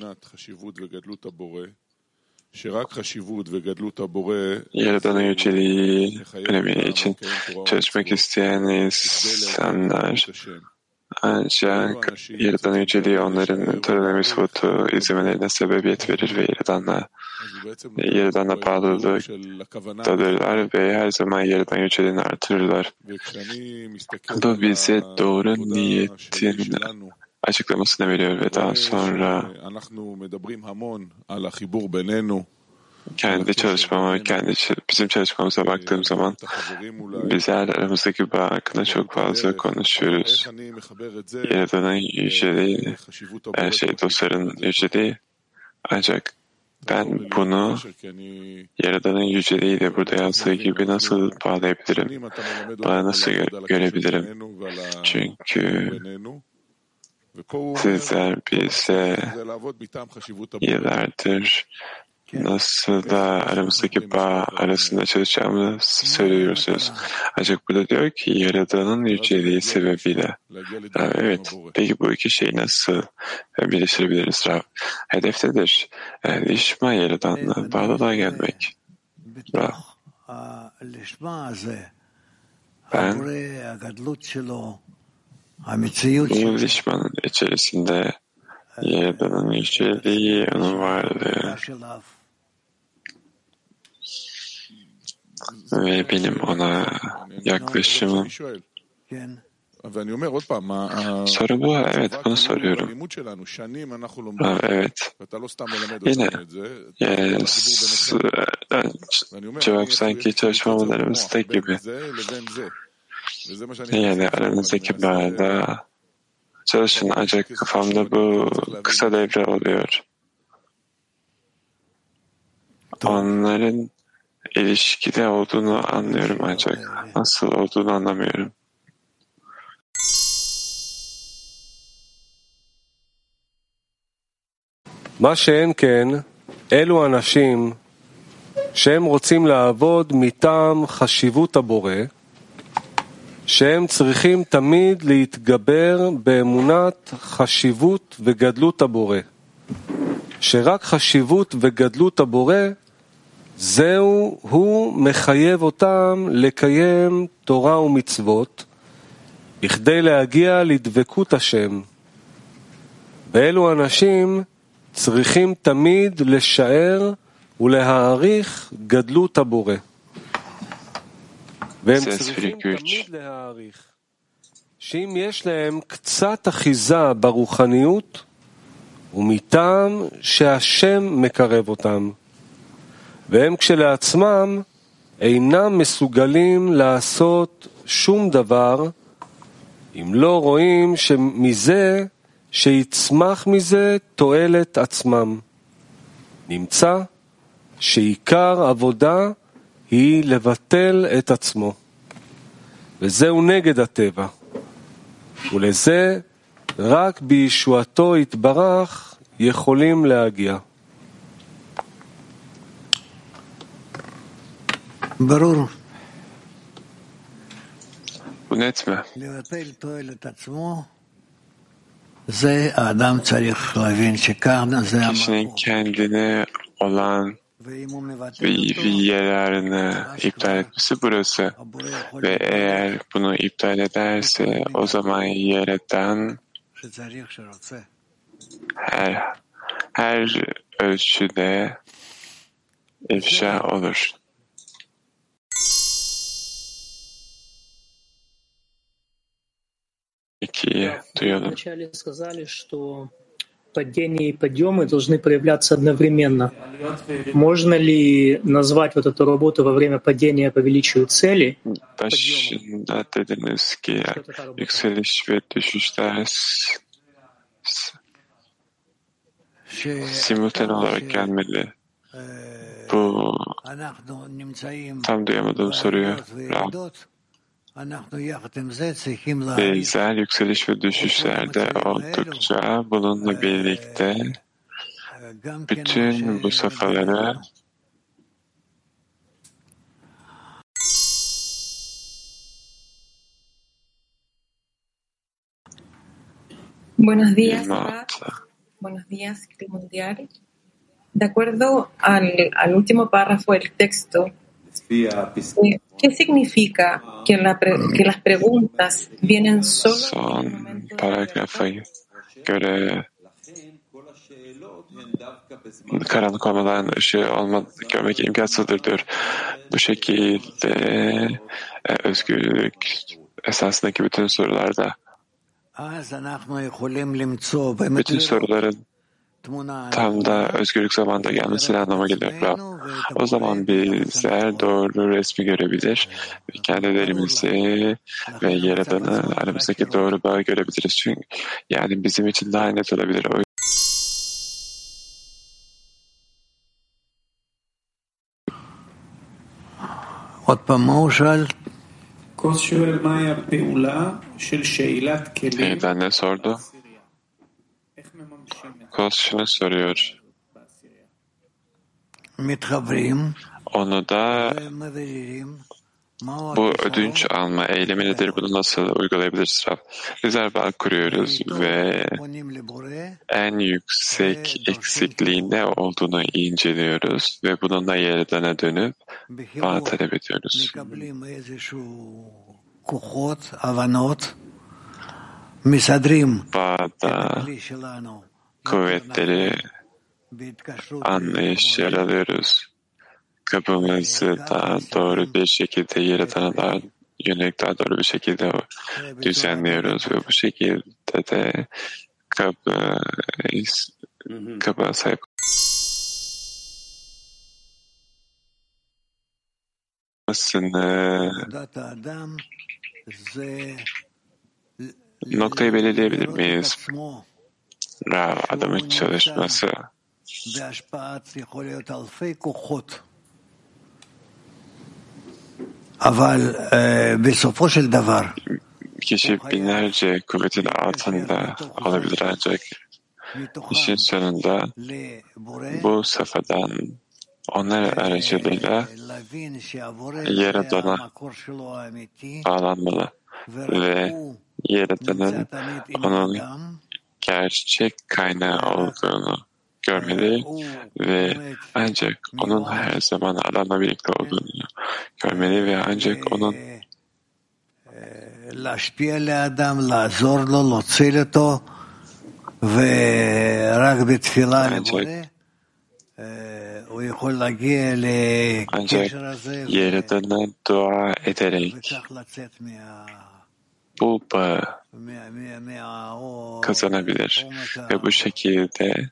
Yaradan'ın yüceliği önemi için çalışmak isteyen insanlar ancak Yaradan'ın yüceliği onların törene misvutu izlemelerine sebebiyet verir ve Yaradan'la Yaradan'la bağlılıktadırlar ve her zaman Yaradan yüceliğini artırırlar. Bu bize doğru niyetin açıklamasını veriyor ve daha sonra kendi çalışmama, kendi bizim çalışmamıza baktığım zaman bizler aramızdaki bağ hakkında çok fazla konuşuyoruz. Yaradan'ın yüceliği, her şey dostların yüceliği. Ancak ben bunu Yaradan'ın yüceliğiyle burada yazdığı gibi nasıl bağlayabilirim? Bana nasıl gö- görebilirim? Çünkü sizler bize yıllardır nasıl da aramızdaki bağ arasında çalışacağımızı söylüyorsunuz. Ancak burada diyor ki Yaradan'ın yüceliği sebebiyle. Evet, peki bu iki şeyi nasıl birleştirebiliriz? Hedeftedir. Lişma Yaradan'la bağlılığa gelmek. Ben bu lişmanın içerisinde Yaradan'ın yüceliği, onun varlığı ve benim ona yaklaşımım. Soru bu, evet, bunu soruyorum. Ha, evet. Yine yes, cevap sanki çalışmalarımızda gibi. Yani aranızdaki bağda çalışın, ancak kafamda bu kısa devre oluyor. Onların ilişkide olduğunu anlıyorum ancak nasıl olduğunu anlamıyorum. מה שאין כן, אלו אנשים שהם רוצים לעבוד מטעם חשיבות הבורא, שהם צריכים תמיד להתגבר באמונת חשיבות וגדלות הבורא. שרק חשיבות וגדלות הבורא, זהו, הוא מחייב אותם לקיים תורה ומצוות, בכדי להגיע לדבקות השם. ואלו אנשים צריכים תמיד לשער ולהעריך גדלות הבורא. והם צריכים תמיד להעריך שאם יש להם קצת אחיזה ברוחניות, ומטעם שהשם מקרב אותם, והם כשלעצמם אינם מסוגלים לעשות שום דבר אם לא רואים שמזה, שיצמח מזה תועלת עצמם. נמצא שעיקר עבודה היא לבטל את עצמו, וזהו נגד הטבע, ולזה רק בישועתו יתברך יכולים להגיע. ברור. Unetme. לבטל תועלת עצמו, זה האדם צריך להבין שכאן זה Kişinin המקום. kendine olan ואם הוא מבטל ve אותו, yararını iptal etmesi burası. Ve eğer bunu iptal ederse o zaman yaradan שצריך שרוצה. her her ölçüde ifşa olur. İkiyi duyalım. Вначале сказали, что падения и подъемы должны проявляться одновременно. Можно ли назвать вот эту работу во время падения по величию цели? Başında dediniz ki yükseliş ve düşüşler s- s- simultan olarak gelmeli. Bu אנחנו נמצאים tam duyamadığım soruyu. בעליות וירידות, אנחנו יחד עם זה צריכים להעריך Benzer yükseliş ve düşüşlerde oldukça bununla birlikte גם כן bütün bu safhaları Buenos días, Rab. imatla. Buenos días, Club Mundial. De acuerdo al, al último párrafo del texto, eh, ¿qué significa que, la pre- que las preguntas vienen solo en el Son momento de la paragrafa verdad? göre karanlık olmadan ışığı olma, görmek imkansızdır diyor. Bu şekilde e, özgürlük esasındaki bütün sorularda אז אנחנו יכולים למצוא באמת bütün לראות soruların תמונה tam da özgürlük zamanında gelmesi anlama gelir. Rab. O zaman bizler doğru resmi görebilir ve kendilerimizi ve Yaradan'ı aramızdaki doğru bağı görebiliriz. Çünkü yani bizim için daha net olabilir. O עוד פעם, מה הוא שאל? כוס שואל מהי הפעולה של שאילת כלים. yeniden ne sordu? איך מממשים את Kos şunu soruyor. מתחברים Onu da ומבהירים מהו bu הכישרון ödünç alma eylemi nedir? Bunu nasıl uygulayabiliriz? Rab? Bizler bağ kuruyoruz ve פונים לבורא en yüksek eksikliğin ne olduğunu inceliyoruz ve bununla Yaradan'a dönüp bağ בחיבור talep ediyoruz. מקבלים איזשהו כוחות, הבנות, מסדרים את Bağda הכלי שלנו kuvvetleri, בהתקשרות anlayış yer לבורא, alıyoruz. Kapımızı daha doğru bir şekilde Yaradan'a daha yönelik daha doğru bir şekilde düzenliyoruz ve bu şekilde de kapı, kapıya sahip olmasını עבודת האדם זה noktayı belirleyebilir לראות את miyiz? עצמו Ra, adamın çalışması בהשפעת יכול להיות אלפי כוחות. אבל אה, בסופו של דבר kişi binlerce kuvvetin altında olabilir ancak işin מתוכם sonunda לבורא bu safhadan onlar aracılığıyla להבין שהבורא זה Yaradan'a המקור שלו האמיתי bağlanmalı ve והוא נמצא Yaradan'ın תמיד עם onun האדם gerçek kaynağı olduğunu görmeli ve ancak onun her zaman adamla birlikte olduğunu görmeli ve ancak onun להשפיע על האדם, לעזור לו, להציל אותו, ורק בתפילה לבורא הוא יכול להגיע ancak לקשר הזה Yaradan'a dua ederek וכך לצאת מה- bu bağı מה- מה- מהאור kazanabilir ve bu şekilde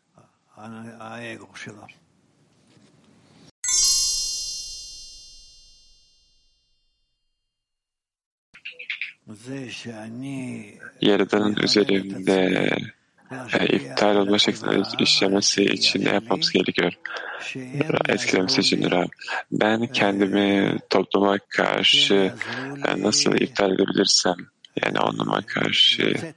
Yaradan'ın üzerimde e, iptal olma şeklinde işlemesi için ne yapmamız gerekiyor? Etkilemesi için Rab. Ben kendimi topluma karşı e, nasıl iptal edebilirsem, yani onuma karşı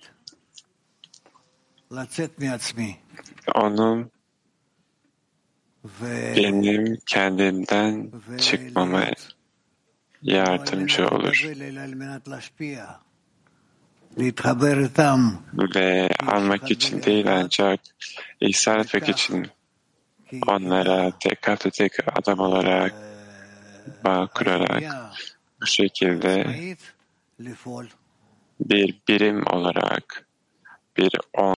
onun benim kendimden çıkmama yardımcı olur. Ve almak için değil ancak ihsan etmek için onlara tek hafta tek adam olarak bağ kurarak bu şekilde bir birim olarak bir on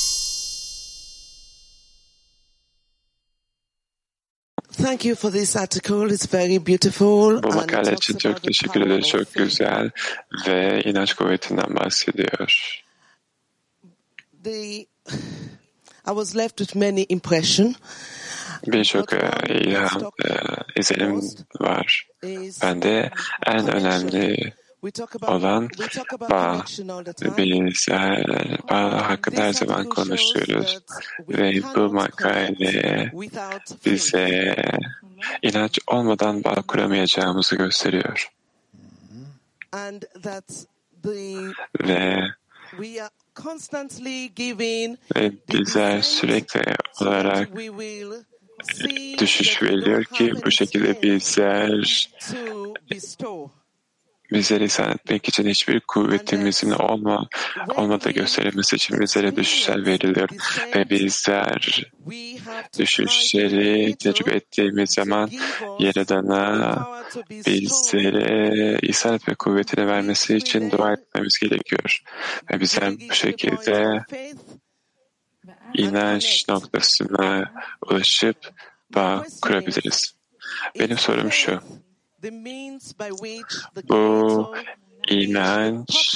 Thank you for this article. It's very beautiful. Bu makale için çok teşekkür ederim. Çok güzel ve inanç kuvvetinden bahsediyor. The, I was left with many impression. Birçok ilham, izlenim var. Bende en önemli olan bağ. Biz bağ hakkında her zaman konuşuyoruz. Ve bu makale bize inanç olmadan bağ kuramayacağımızı gösteriyor. Ve ve bize sürekli olarak düşüş veriliyor ki bu şekilde bizler bizleri ihsan etmek için hiçbir kuvvetimizin olma, olmadığı gösterilmesi için bizlere düşüşler veriliyor. Ve bizler düşüşleri tecrübe ettiğimiz zaman Yaradan'a bizlere ihsan etme kuvvetini vermesi için dua etmemiz gerekiyor. Ve bizler bu şekilde inanç noktasına ulaşıp bağ kurabiliriz. Benim sorum şu. Bu inanç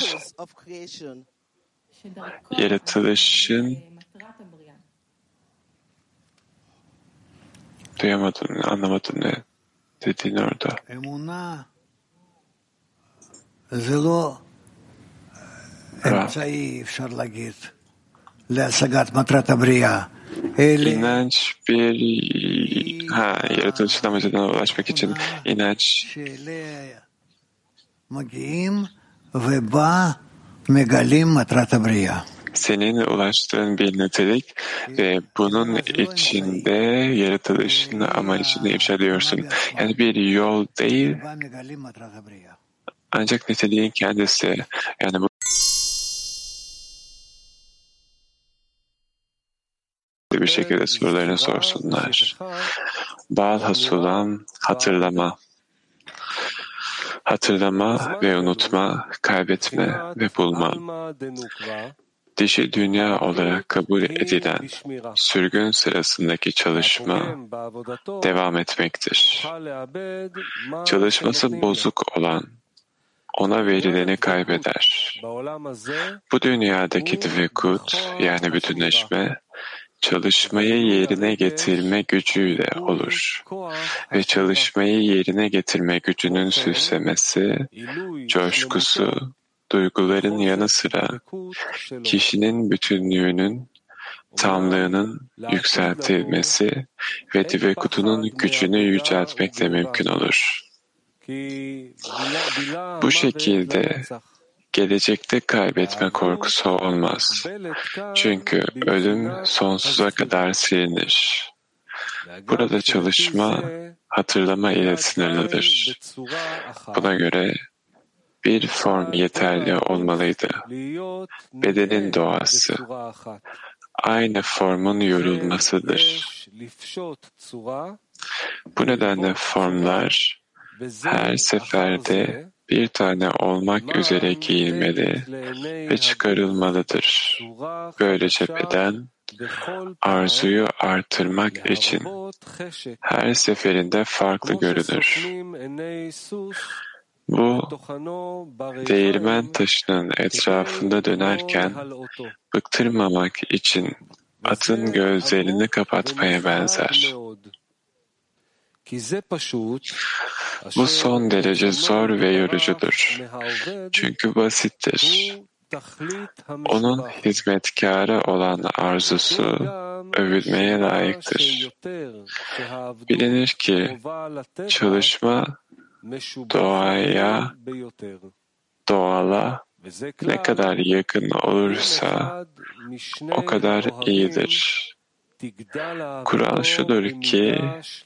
yaratılışın duyamadım, anlamadım ne dediğin orada. İnanç bir ha, yaratılışın amacına ulaşmak için inanç senin ulaştığın bir nitelik ve bunun içinde yaratılışın amacını ifşa ediyorsun. Yani bir yol değil ancak niteliğin kendisi. Yani bu bir şekilde sorularını sorsunlar. Bal hasulam, hatırlama. Hatırlama ve unutma, kaybetme ve bulma. Dişi dünya olarak kabul edilen sürgün sırasındaki çalışma devam etmektir. Çalışması bozuk olan ona verileni kaybeder. Bu dünyadaki tefekkut yani bütünleşme çalışmayı yerine getirme gücüyle olur ve çalışmayı yerine getirme gücünün süslemesi, coşkusu, duyguların yanı sıra kişinin bütünlüğünün, tamlığının yükseltilmesi ve tefekkutunun gücünü yüceltmekle mümkün olur. Bu şekilde gelecekte kaybetme korkusu olmaz. Çünkü ölüm sonsuza kadar silinir. Burada çalışma, hatırlama ile sınırlıdır. Buna göre bir form yeterli olmalıydı. Bedenin doğası, aynı formun yorulmasıdır. Bu nedenle formlar her seferde bir tane olmak üzere giyilmeli ve çıkarılmalıdır. Böylece beden, arzuyu artırmak için her seferinde farklı görünür. Bu değirmen taşının etrafında dönerken bıktırmamak için atın gözlerini kapatmaya benzer. Bu son derece zor ve yorucudur. Çünkü basittir. Onun hizmetkarı olan arzusu övülmeye layıktır. Bilinir ki çalışma doğaya, doğala ne kadar yakın olursa o kadar iyidir. Kural şudur ki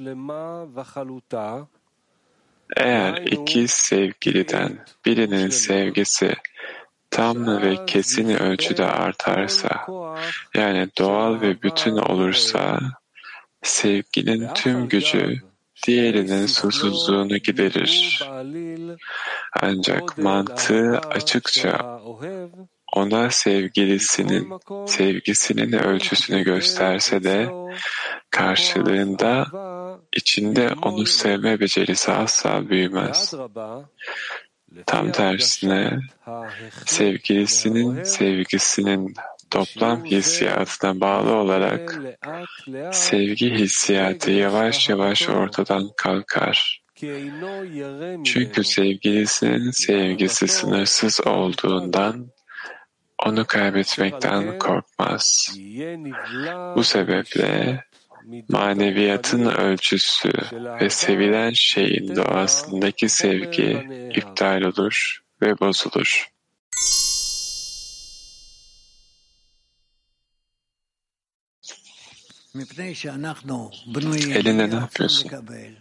eğer iki sevgiliden birinin sevgisi tam ve kesin ölçüde artarsa, yani doğal ve bütün olursa, sevginin tüm gücü diğerinin susuzluğunu giderir. Ancak mantığı açıkça ona sevgilisinin sevgisinin ölçüsünü gösterse de karşılığında içinde onu sevme becerisi asla büyümez. Tam tersine sevgilisinin sevgisinin toplam hissiyatına bağlı olarak sevgi hissiyatı yavaş yavaş ortadan kalkar. Çünkü sevgilisinin sevgisi sınırsız olduğundan onu kaybetmekten korkmaz. Bu sebeple maneviyatın ölçüsü ve sevilen şeyin doğasındaki sevgi iptal olur ve bozulur. Eline ne yapıyorsun?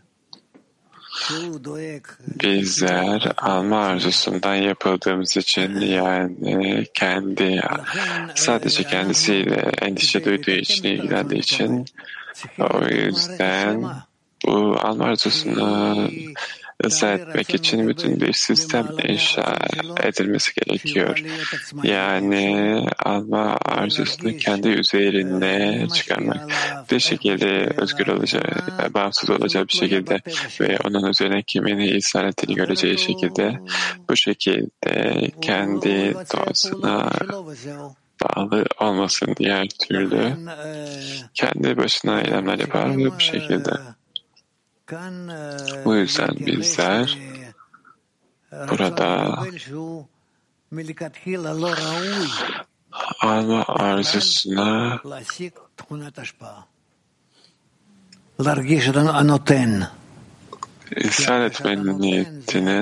Bizler alma arzusundan yapıldığımız için, yani kendi sadece kendisiyle endişe duyduğu için, ilgilendiği için, o yüzden bu alma arzusunu ıslah etmek için bütün bir sistem inşa edilmesi gerekiyor. Yani alma arzusunu kendi üzerine çıkarmak, bir şekilde özgür olacağı, bağımsız olacağı bir şekilde ve onun üzerine kimini ihsan ettiğini göreceği şekilde, bu şekilde kendi doğasına bağlı olmasın, diğer türlü kendi başına eylemler yapar ve bu şekilde. Bu yüzden bizler burada alma arzusuna ihsan etmenin niyetini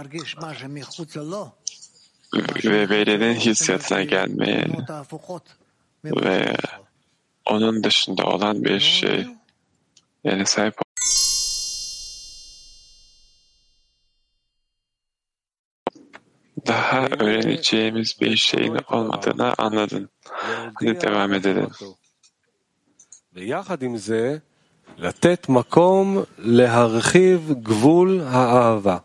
ve verenin hissiyatına gelmeye ve onun dışında olan bir şey, yani sahip daha öğreneceğimiz bir şeyin olmadığını anladın. Hadi devam edelim. ויחד עם זה, לתת מקום להרחיב גבול האהבה.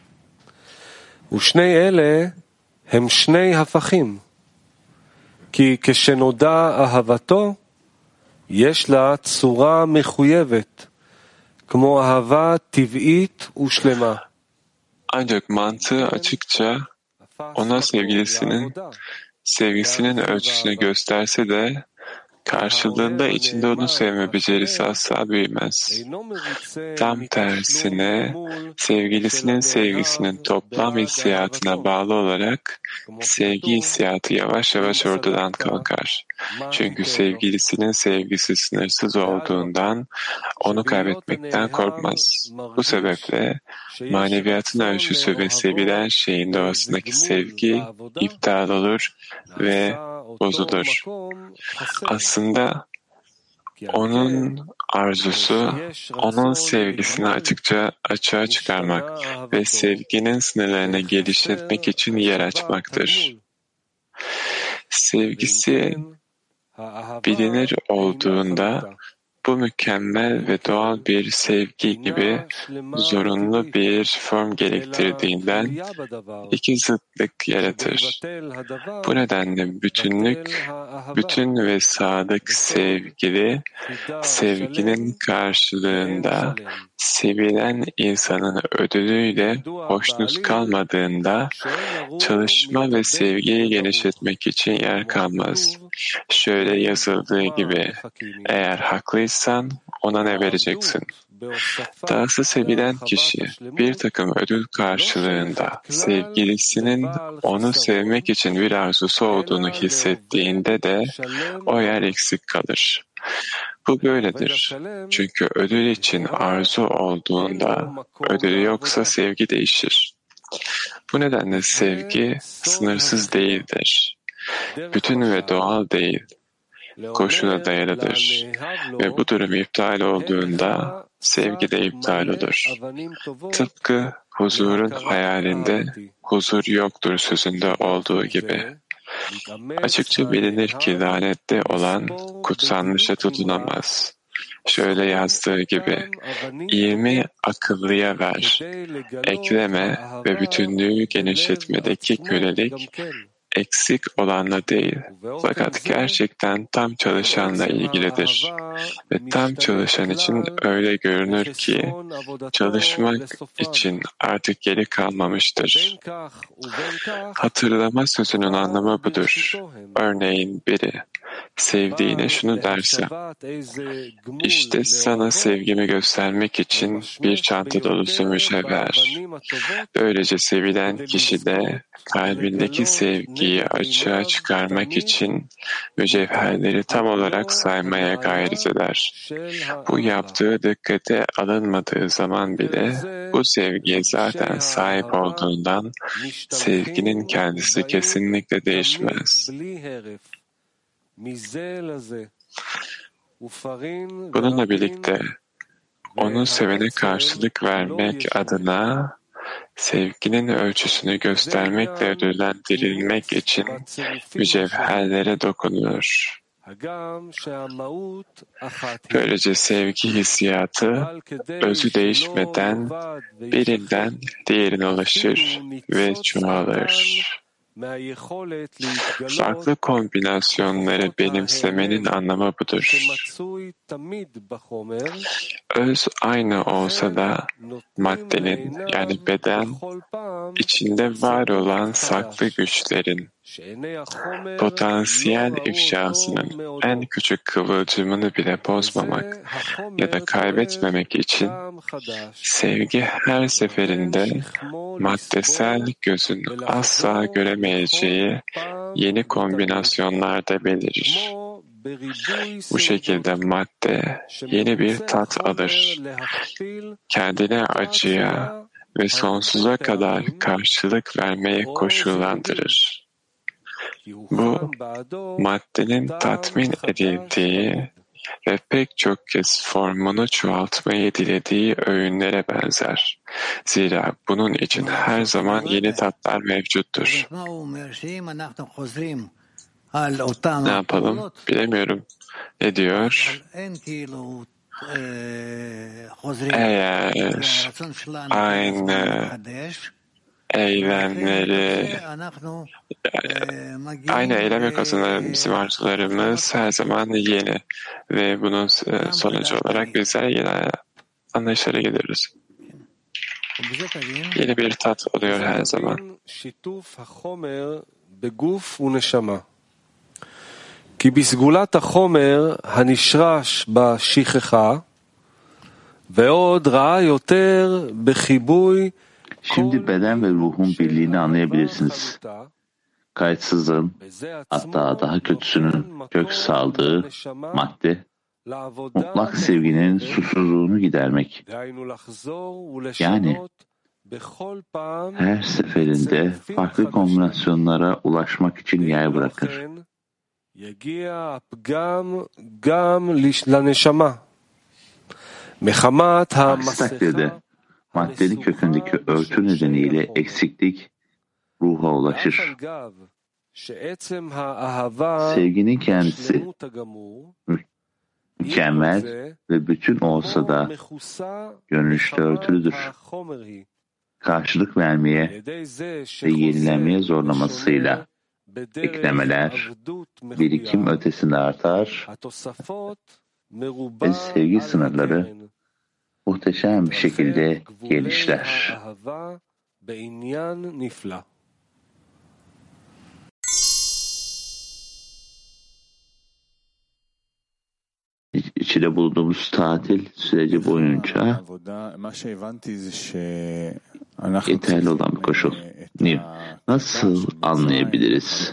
ושני אלה הם שני הפכים. כי כשנודע אהבתו, יש לה צורה מחויבת, כמו אהבה טבעית ושלמה. Ancak mantığı açıkça ona sevgilisinin sevgisinin ölçüsünü gösterse de karşılığında içinde onu sevme becerisi asla büyümez. Tam tersine sevgilisinin sevgisinin toplam hissiyatına bağlı olarak sevgi hissiyatı yavaş yavaş ortadan kalkar. Çünkü sevgilisinin sevgisi sınırsız olduğundan onu kaybetmekten korkmaz. Bu sebeple maneviyatın ölçüsü ve sevilen şeyin doğasındaki sevgi iptal olur ve bozulur. Aslında onun arzusu, onun sevgisini açıkça açığa çıkarmak ve sevginin sınırlarını genişletmek için yer açmaktır. Sevgisi bilinir olduğunda bu mükemmel ve doğal bir sevgi gibi zorunlu bir form gerektirdiğinden iki zıtlık yaratır. Bu nedenle bütünlük, bütün ve sadık sevgili, sevginin karşılığında sevilen insanın ödülüyle hoşnut kalmadığında çalışma ve sevgiyi genişletmek için yer kalmaz. Şöyle yazıldığı gibi, eğer haklıysan ona ne vereceksin? Dahası sevilen kişi bir takım ödül karşılığında sevgilisinin onu sevmek için bir arzusu olduğunu hissettiğinde de o yer eksik kalır. Bu böyledir. Çünkü ödül için arzu olduğunda ödülü yoksa sevgi değişir. Bu nedenle sevgi sınırsız değildir. Bütün ve doğal değil, koşula dayalıdır. Ve bu durum iptal olduğunda sevgi de iptal olur. Tıpkı huzurun hayalinde huzur yoktur sözünde olduğu gibi. Açıkça bilinir ki lanette olan kutsanmışa tutunamaz. Şöyle yazdığı gibi, ilmi akıllıya ver, ekleme ve bütünlüğü genişletmedeki kölelik, eksik olanla değil, fakat gerçekten tam çalışanla ilgilidir. Ve tam çalışan için öyle görünür ki, çalışmak için artık geri kalmamıştır. Hatırlama sözünün anlamı budur. Örneğin biri, sevdiğine şunu derse, işte sana sevgimi göstermek için bir çanta dolusu mücevher. Böylece sevilen kişi de kalbindeki sevgiyi açığa çıkarmak için mücevherleri tam olarak saymaya gayret eder. Bu yaptığı dikkate alınmadığı zaman bile bu sevgiye zaten sahip olduğundan sevginin kendisi kesinlikle değişmez. Bununla birlikte onu sevene karşılık vermek adına sevginin ölçüsünü göstermekle ödüllendirilmek için mücevherlere dokunulur. Böylece sevgi hissiyatı özü değişmeden birinden diğerine ulaşır ve çoğalır. Farklı kombinasyonları benimsemenin anlamı budur. Öz aynı olsa da maddenin yani beden içinde var olan saklı güçlerin potansiyel ifşasının en küçük kıvılcımını bile bozmamak ya da kaybetmemek için sevgi her seferinde maddesel gözün asla göremeyeceği yeni kombinasyonlarda belirir. Bu şekilde madde yeni bir tat alır. Kendine acıya ve sonsuza kadar karşılık vermeye koşullandırır. Bu, maddenin tatmin edildiği ve pek çok kez formunu çoğaltmayı dilediği öğünlere benzer. Zira bunun için her zaman yeni tatlar mevcuttur. Ne yapalım? Bilemiyorum. Ne diyor? Eğer aynı eylemleri aynı eyleme kazanan bizim arzularımız her zaman yeni ve bunun sonucu olarak bizler yeni anlayışlara geliriz. Yeni bir tat oluyor her zaman. כי בסגולת החומר הנשרש בשכחה ועוד ראה יותר בחיבוי. Şimdi beden ve ruhun birliğini anlayabilirsiniz. Kayıtsızlığın, hatta daha kötüsünün kök saldığı madde, mutlak sevginin susuzluğunu gidermek. Yani her seferinde farklı kombinasyonlara ulaşmak için yer bırakır. Aksi takdirde maddenin kökündeki örtü nedeniyle eksiklik ruha ulaşır. Sevginin kendisi mükemmel ve bütün olsa da görünüşte örtülüdür. Karşılık vermeye ve yenilenmeye zorlamasıyla eklemeler birikim ötesinde artar ve sevgi sınırları muhteşem bir şekilde genişler. İçinde bulunduğumuz tatil süreci boyunca yeterli olan bir koşul. Nasıl anlayabiliriz?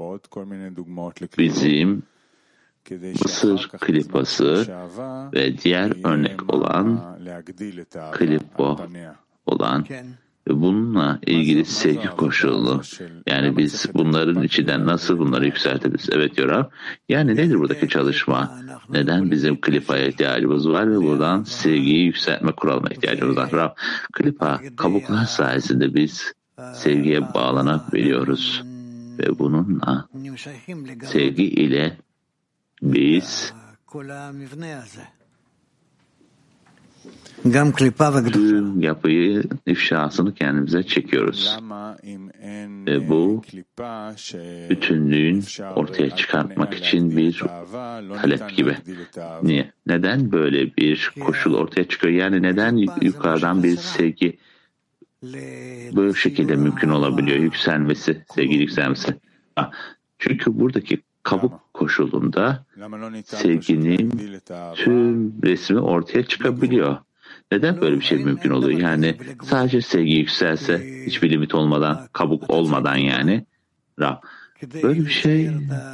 Bizim Mısır klipası ve diğer örnek olan klipo olan ve bununla ilgili sevgi koşulu. Yani biz bunların içinden nasıl bunları yükseltebiliriz? Evet Yorav. Yani nedir buradaki çalışma? Neden bizim klipaya ihtiyacımız var ve buradan sevgiyi yükseltme kuralına ihtiyacımız var? Rav, klipa kabuklar sayesinde biz sevgiye bağlanabiliyoruz. Ve bununla sevgi ile biz tüm yapıyı, ifşasını kendimize çekiyoruz. Ve bu bütünlüğün ortaya çıkartmak için bir talep gibi. Niye? Neden böyle bir koşul ortaya çıkıyor? Yani neden yukarıdan bir sevgi böyle şekilde mümkün olabiliyor? Yükselmesi, sevgi yükselmesi. Çünkü buradaki kabuk koşulunda sevginin tüm resmi ortaya çıkabiliyor. Neden böyle bir şey mümkün oluyor? Yani sadece sevgi yükselse, hiçbir limit olmadan, kabuk olmadan yani. Böyle bir şey,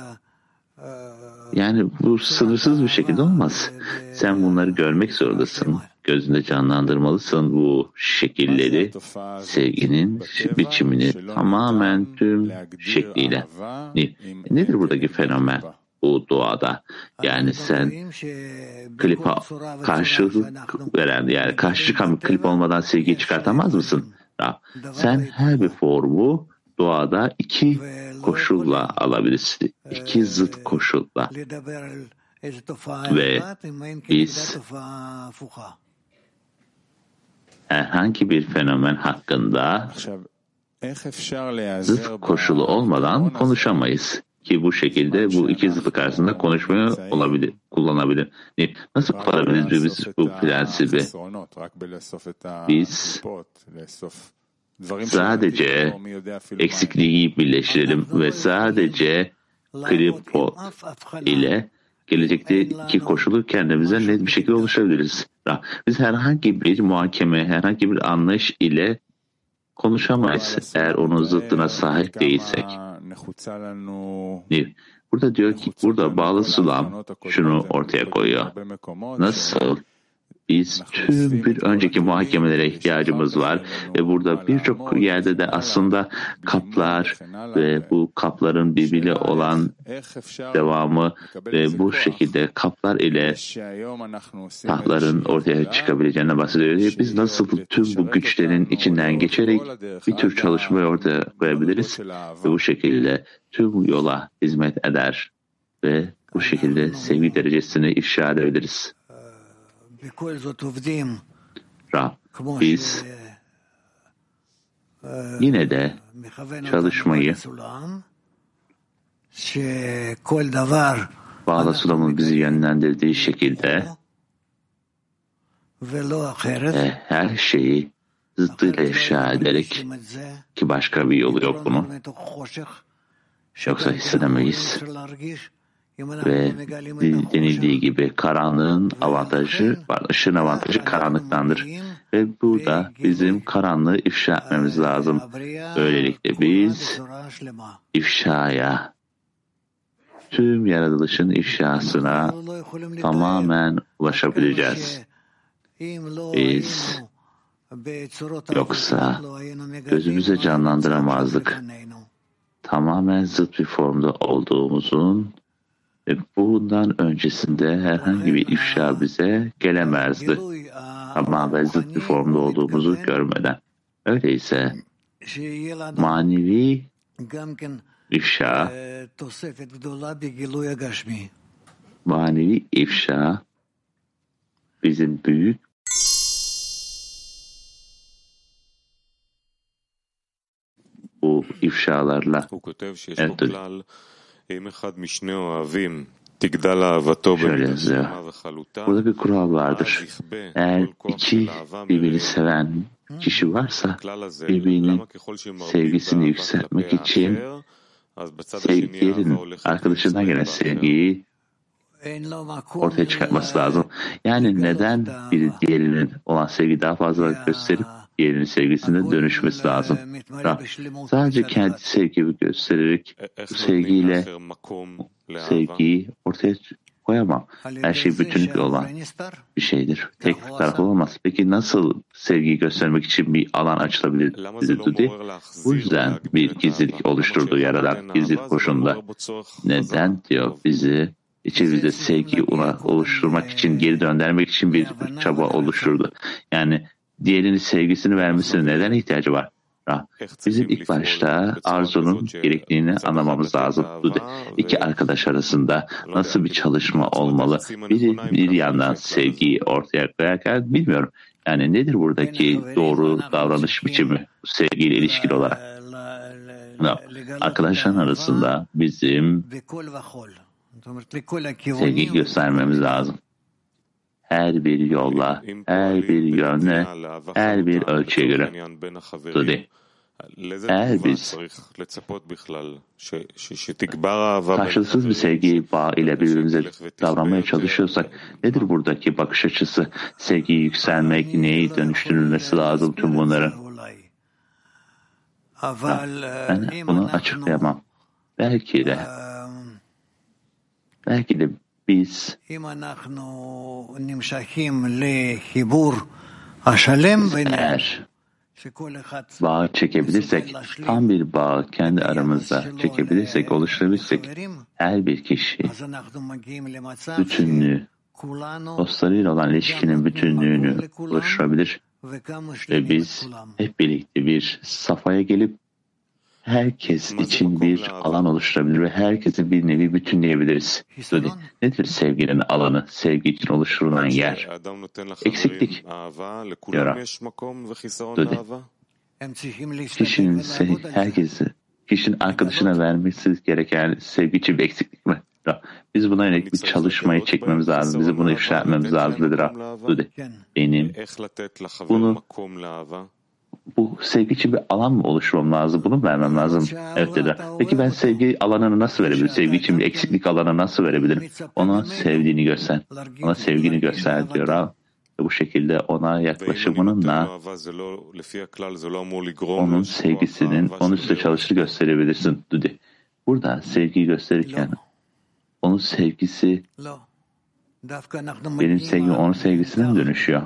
yani bu sınırsız bir şekilde olmaz. Sen bunları görmek zorundasın. Gözünde canlandırmalısın bu şekilleri, sevginin biçimini tamamen tüm şekliyle. Nedir buradaki fenomen? Bu doğada. Yani sen klipa karşılık veren, yani karşı çıkan bir klip olmadan sevgiyi çıkartamaz mısın? Sen her bir formu doğada iki koşulla alabilirsin. İki zıt koşulla. Ve biz herhangi bir fenomen hakkında zıt koşulu olmadan konuşamayız. Ki bu şekilde bu iki zıtlık arasında konuşmayı olabilir, kullanabilir. Nasıl kullanabiliriz biz bu prensibi? Biz sadece eksikliği birleştirelim ve sadece klipo ile gelecekteki koşulu kendimize net bir şekilde oluşturabiliriz. Biz herhangi bir muhakeme, herhangi bir anlayış ile konuşamayız eğer onun zıttına sahip değilsek. Burada diyor ki, burada bağlı sulam şunu ortaya koyuyor. Nasıl? Biz tüm bir önceki muhakemelere ihtiyacımız var ve burada birçok yerde de aslında kaplar ve bu kapların birbiriyle olan devamı ve bu şekilde kaplar ile tahtların ortaya çıkabileceğine bahsediyor. Biz nasıl tüm bu güçlerin içinden geçerek bir tür çalışmayı ortaya koyabiliriz ve bu şekilde tüm yola hizmet eder ve bu şekilde sevgi derecesini ifşa edebiliriz. Rab, biz yine de çalışmayı Bağla Sulam'ın bizi yönlendirdiği şekilde ve her şeyi zıttıyla ifşa ederek, ki başka bir yolu yok bunun, yoksa hissedemeyiz. Ve denildiği gibi karanlığın avantajı var. Işığın avantajı karanlıktandır. Ve burada bizim karanlığı ifşa etmemiz lazım. Böylelikle biz ifşaya, tüm yaratılışın ifşasına tamamen ulaşabileceğiz. Biz yoksa gözümüze canlandıramazdık. Tamamen zıt bir formda olduğumuzun ve bundan öncesinde herhangi bir ifşa bize gelemezdi. Ama ben zıt bir formda olduğumuzu görmeden. Öyleyse manevi ifşa, manevi ifşa bizim büyük bu ifşalarla. Evet, şöyle yazıyor. Burada bir kural vardır. Eğer iki birbirini seven kişi varsa birbirinin sevgisini yükseltmek için sevgilerin arkadaşından gelen sevgiyi ortaya çıkartması lazım. Yani neden bir diğerinin olan sevgi daha fazla gösterip diğerinin sevgisine dönüşmesi lazım. Sadece kendi sevgimi göstererek bu sevgiyle sevgiyi ortaya koyamam. Her şey bütünlükle olan bir şeydir. Tek taraflı olamaz. Peki nasıl sevgiyi göstermek için bir alan açılabilir dedi? Bu yüzden bir gizlilik oluşturdu Yaradan. Gizlilik koşulunda. Neden diyor bizi içimizde sevgiyi oluşturmak için, geri döndürmek için bir çaba oluşturdu. Yani diğerinin sevgisini vermesine neden ihtiyacı var? Bizim ilk başta arzunun gerektiğini anlamamız lazım. İki arkadaş arasında nasıl bir çalışma olmalı? Biri bir yandan sevgiyi ortaya koyarken bilmiyorum. Yani nedir buradaki doğru davranış biçimi sevgiyle ilişkili olarak? No. Arkadaşların arasında bizim sevgiyi göstermemiz lazım. Her bir yolla, her bir yönle, her bir ölçüye göre. Dedi. Eğer biz karşılıksız bir sevgi bağı ile birbirimize davranmaya çalışıyorsak nedir buradaki bakış açısı? Sevgiyi yükselmek, neyi dönüştürülmesi lazım tüm bunların? Ha, ben bunu açıklayamam. Belki de belki de biz eğer bağ çekebilirsek, tam bir bağ kendi aramızda çekebilirsek, oluşturabilirsek, her bir kişi bütünlüğü, dostlarıyla olan ilişkinin bütünlüğünü oluşturabilir ve biz hep birlikte bir safhaya gelip herkes için bir alan oluşturabilir ve herkesi bir nevi bütünleyebiliriz. Dedi. Nedir sevginin alanı? Sevgi için oluşturulan yer. Eksiklik. Yara. Dedi. Kişinin herkesi, kişinin arkadaşına vermesi gereken sevgi için bir eksiklik mi? Biz buna yönelik bir çalışmayı çekmemiz lazım. Bizi bunu ifşa etmemiz lazım dedi. Dedi. Benim bunu bu sevgi için bir alan mı oluşturmam lazım? Bunu mu vermem lazım? Evet dedi. Peki ben sevgi alanını nasıl verebilirim? Sevgi için bir eksiklik alanı nasıl verebilirim? Ona sevdiğini göster. Ona sevgini göster diyor ha. Bu şekilde ona yaklaşımınla onun sevgisinin onun üstüne çalışır gösterebilirsin dedi. Burada sevgiyi gösterirken onun sevgisi benim sevgim onun sevgisine mi dönüşüyor?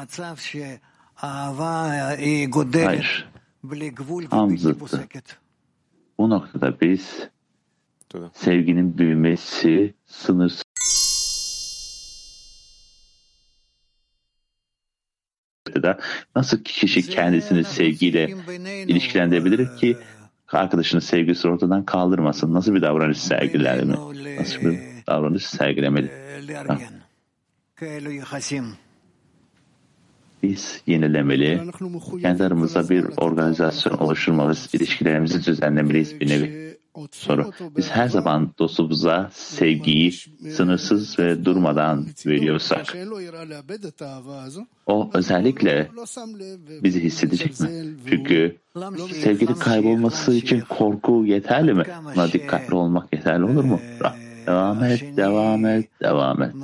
Hayır. Tam zıttı. Bu noktada biz sevginin büyümesi sınırsız da nasıl kişi kendisini sevgiyle ilişkilendirebilir ki arkadaşının sevgisi ortadan kaldırmasın? Nasıl bir davranış sergilemeli? Nasıl bir davranış sergilemeli? Ha. Biz yenilemeli, kendi aramızda bir organizasyon oluşturmalıyız, ilişkilerimizi düzenlemeliyiz bir nevi. Soru. Biz her zaman dostumuza sevgiyi sınırsız ve durmadan veriyorsak, o özellikle bizi hissedecek mi? Çünkü sevginin kaybolması için korku yeterli mi? Buna dikkatli olmak yeterli olur mu? Devam et, devam et, devam et.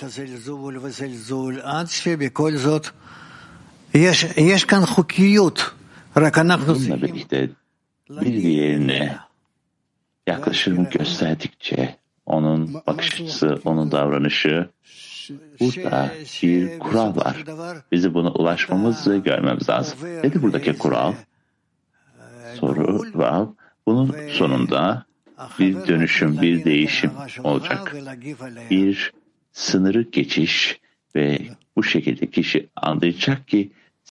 Bununla birlikte bir diğerine yaklaşımı gösterdikçe onun bakış açısı, onun davranışı, burada bir kural var. Bizi buna ulaşmamız ve görmemiz lazım. Nedir buradaki kural? Soru var. Bunun sonunda bir dönüşüm, bir değişim olacak. Bir sınırı geçiş ve bu şekilde kişi anlayacak ki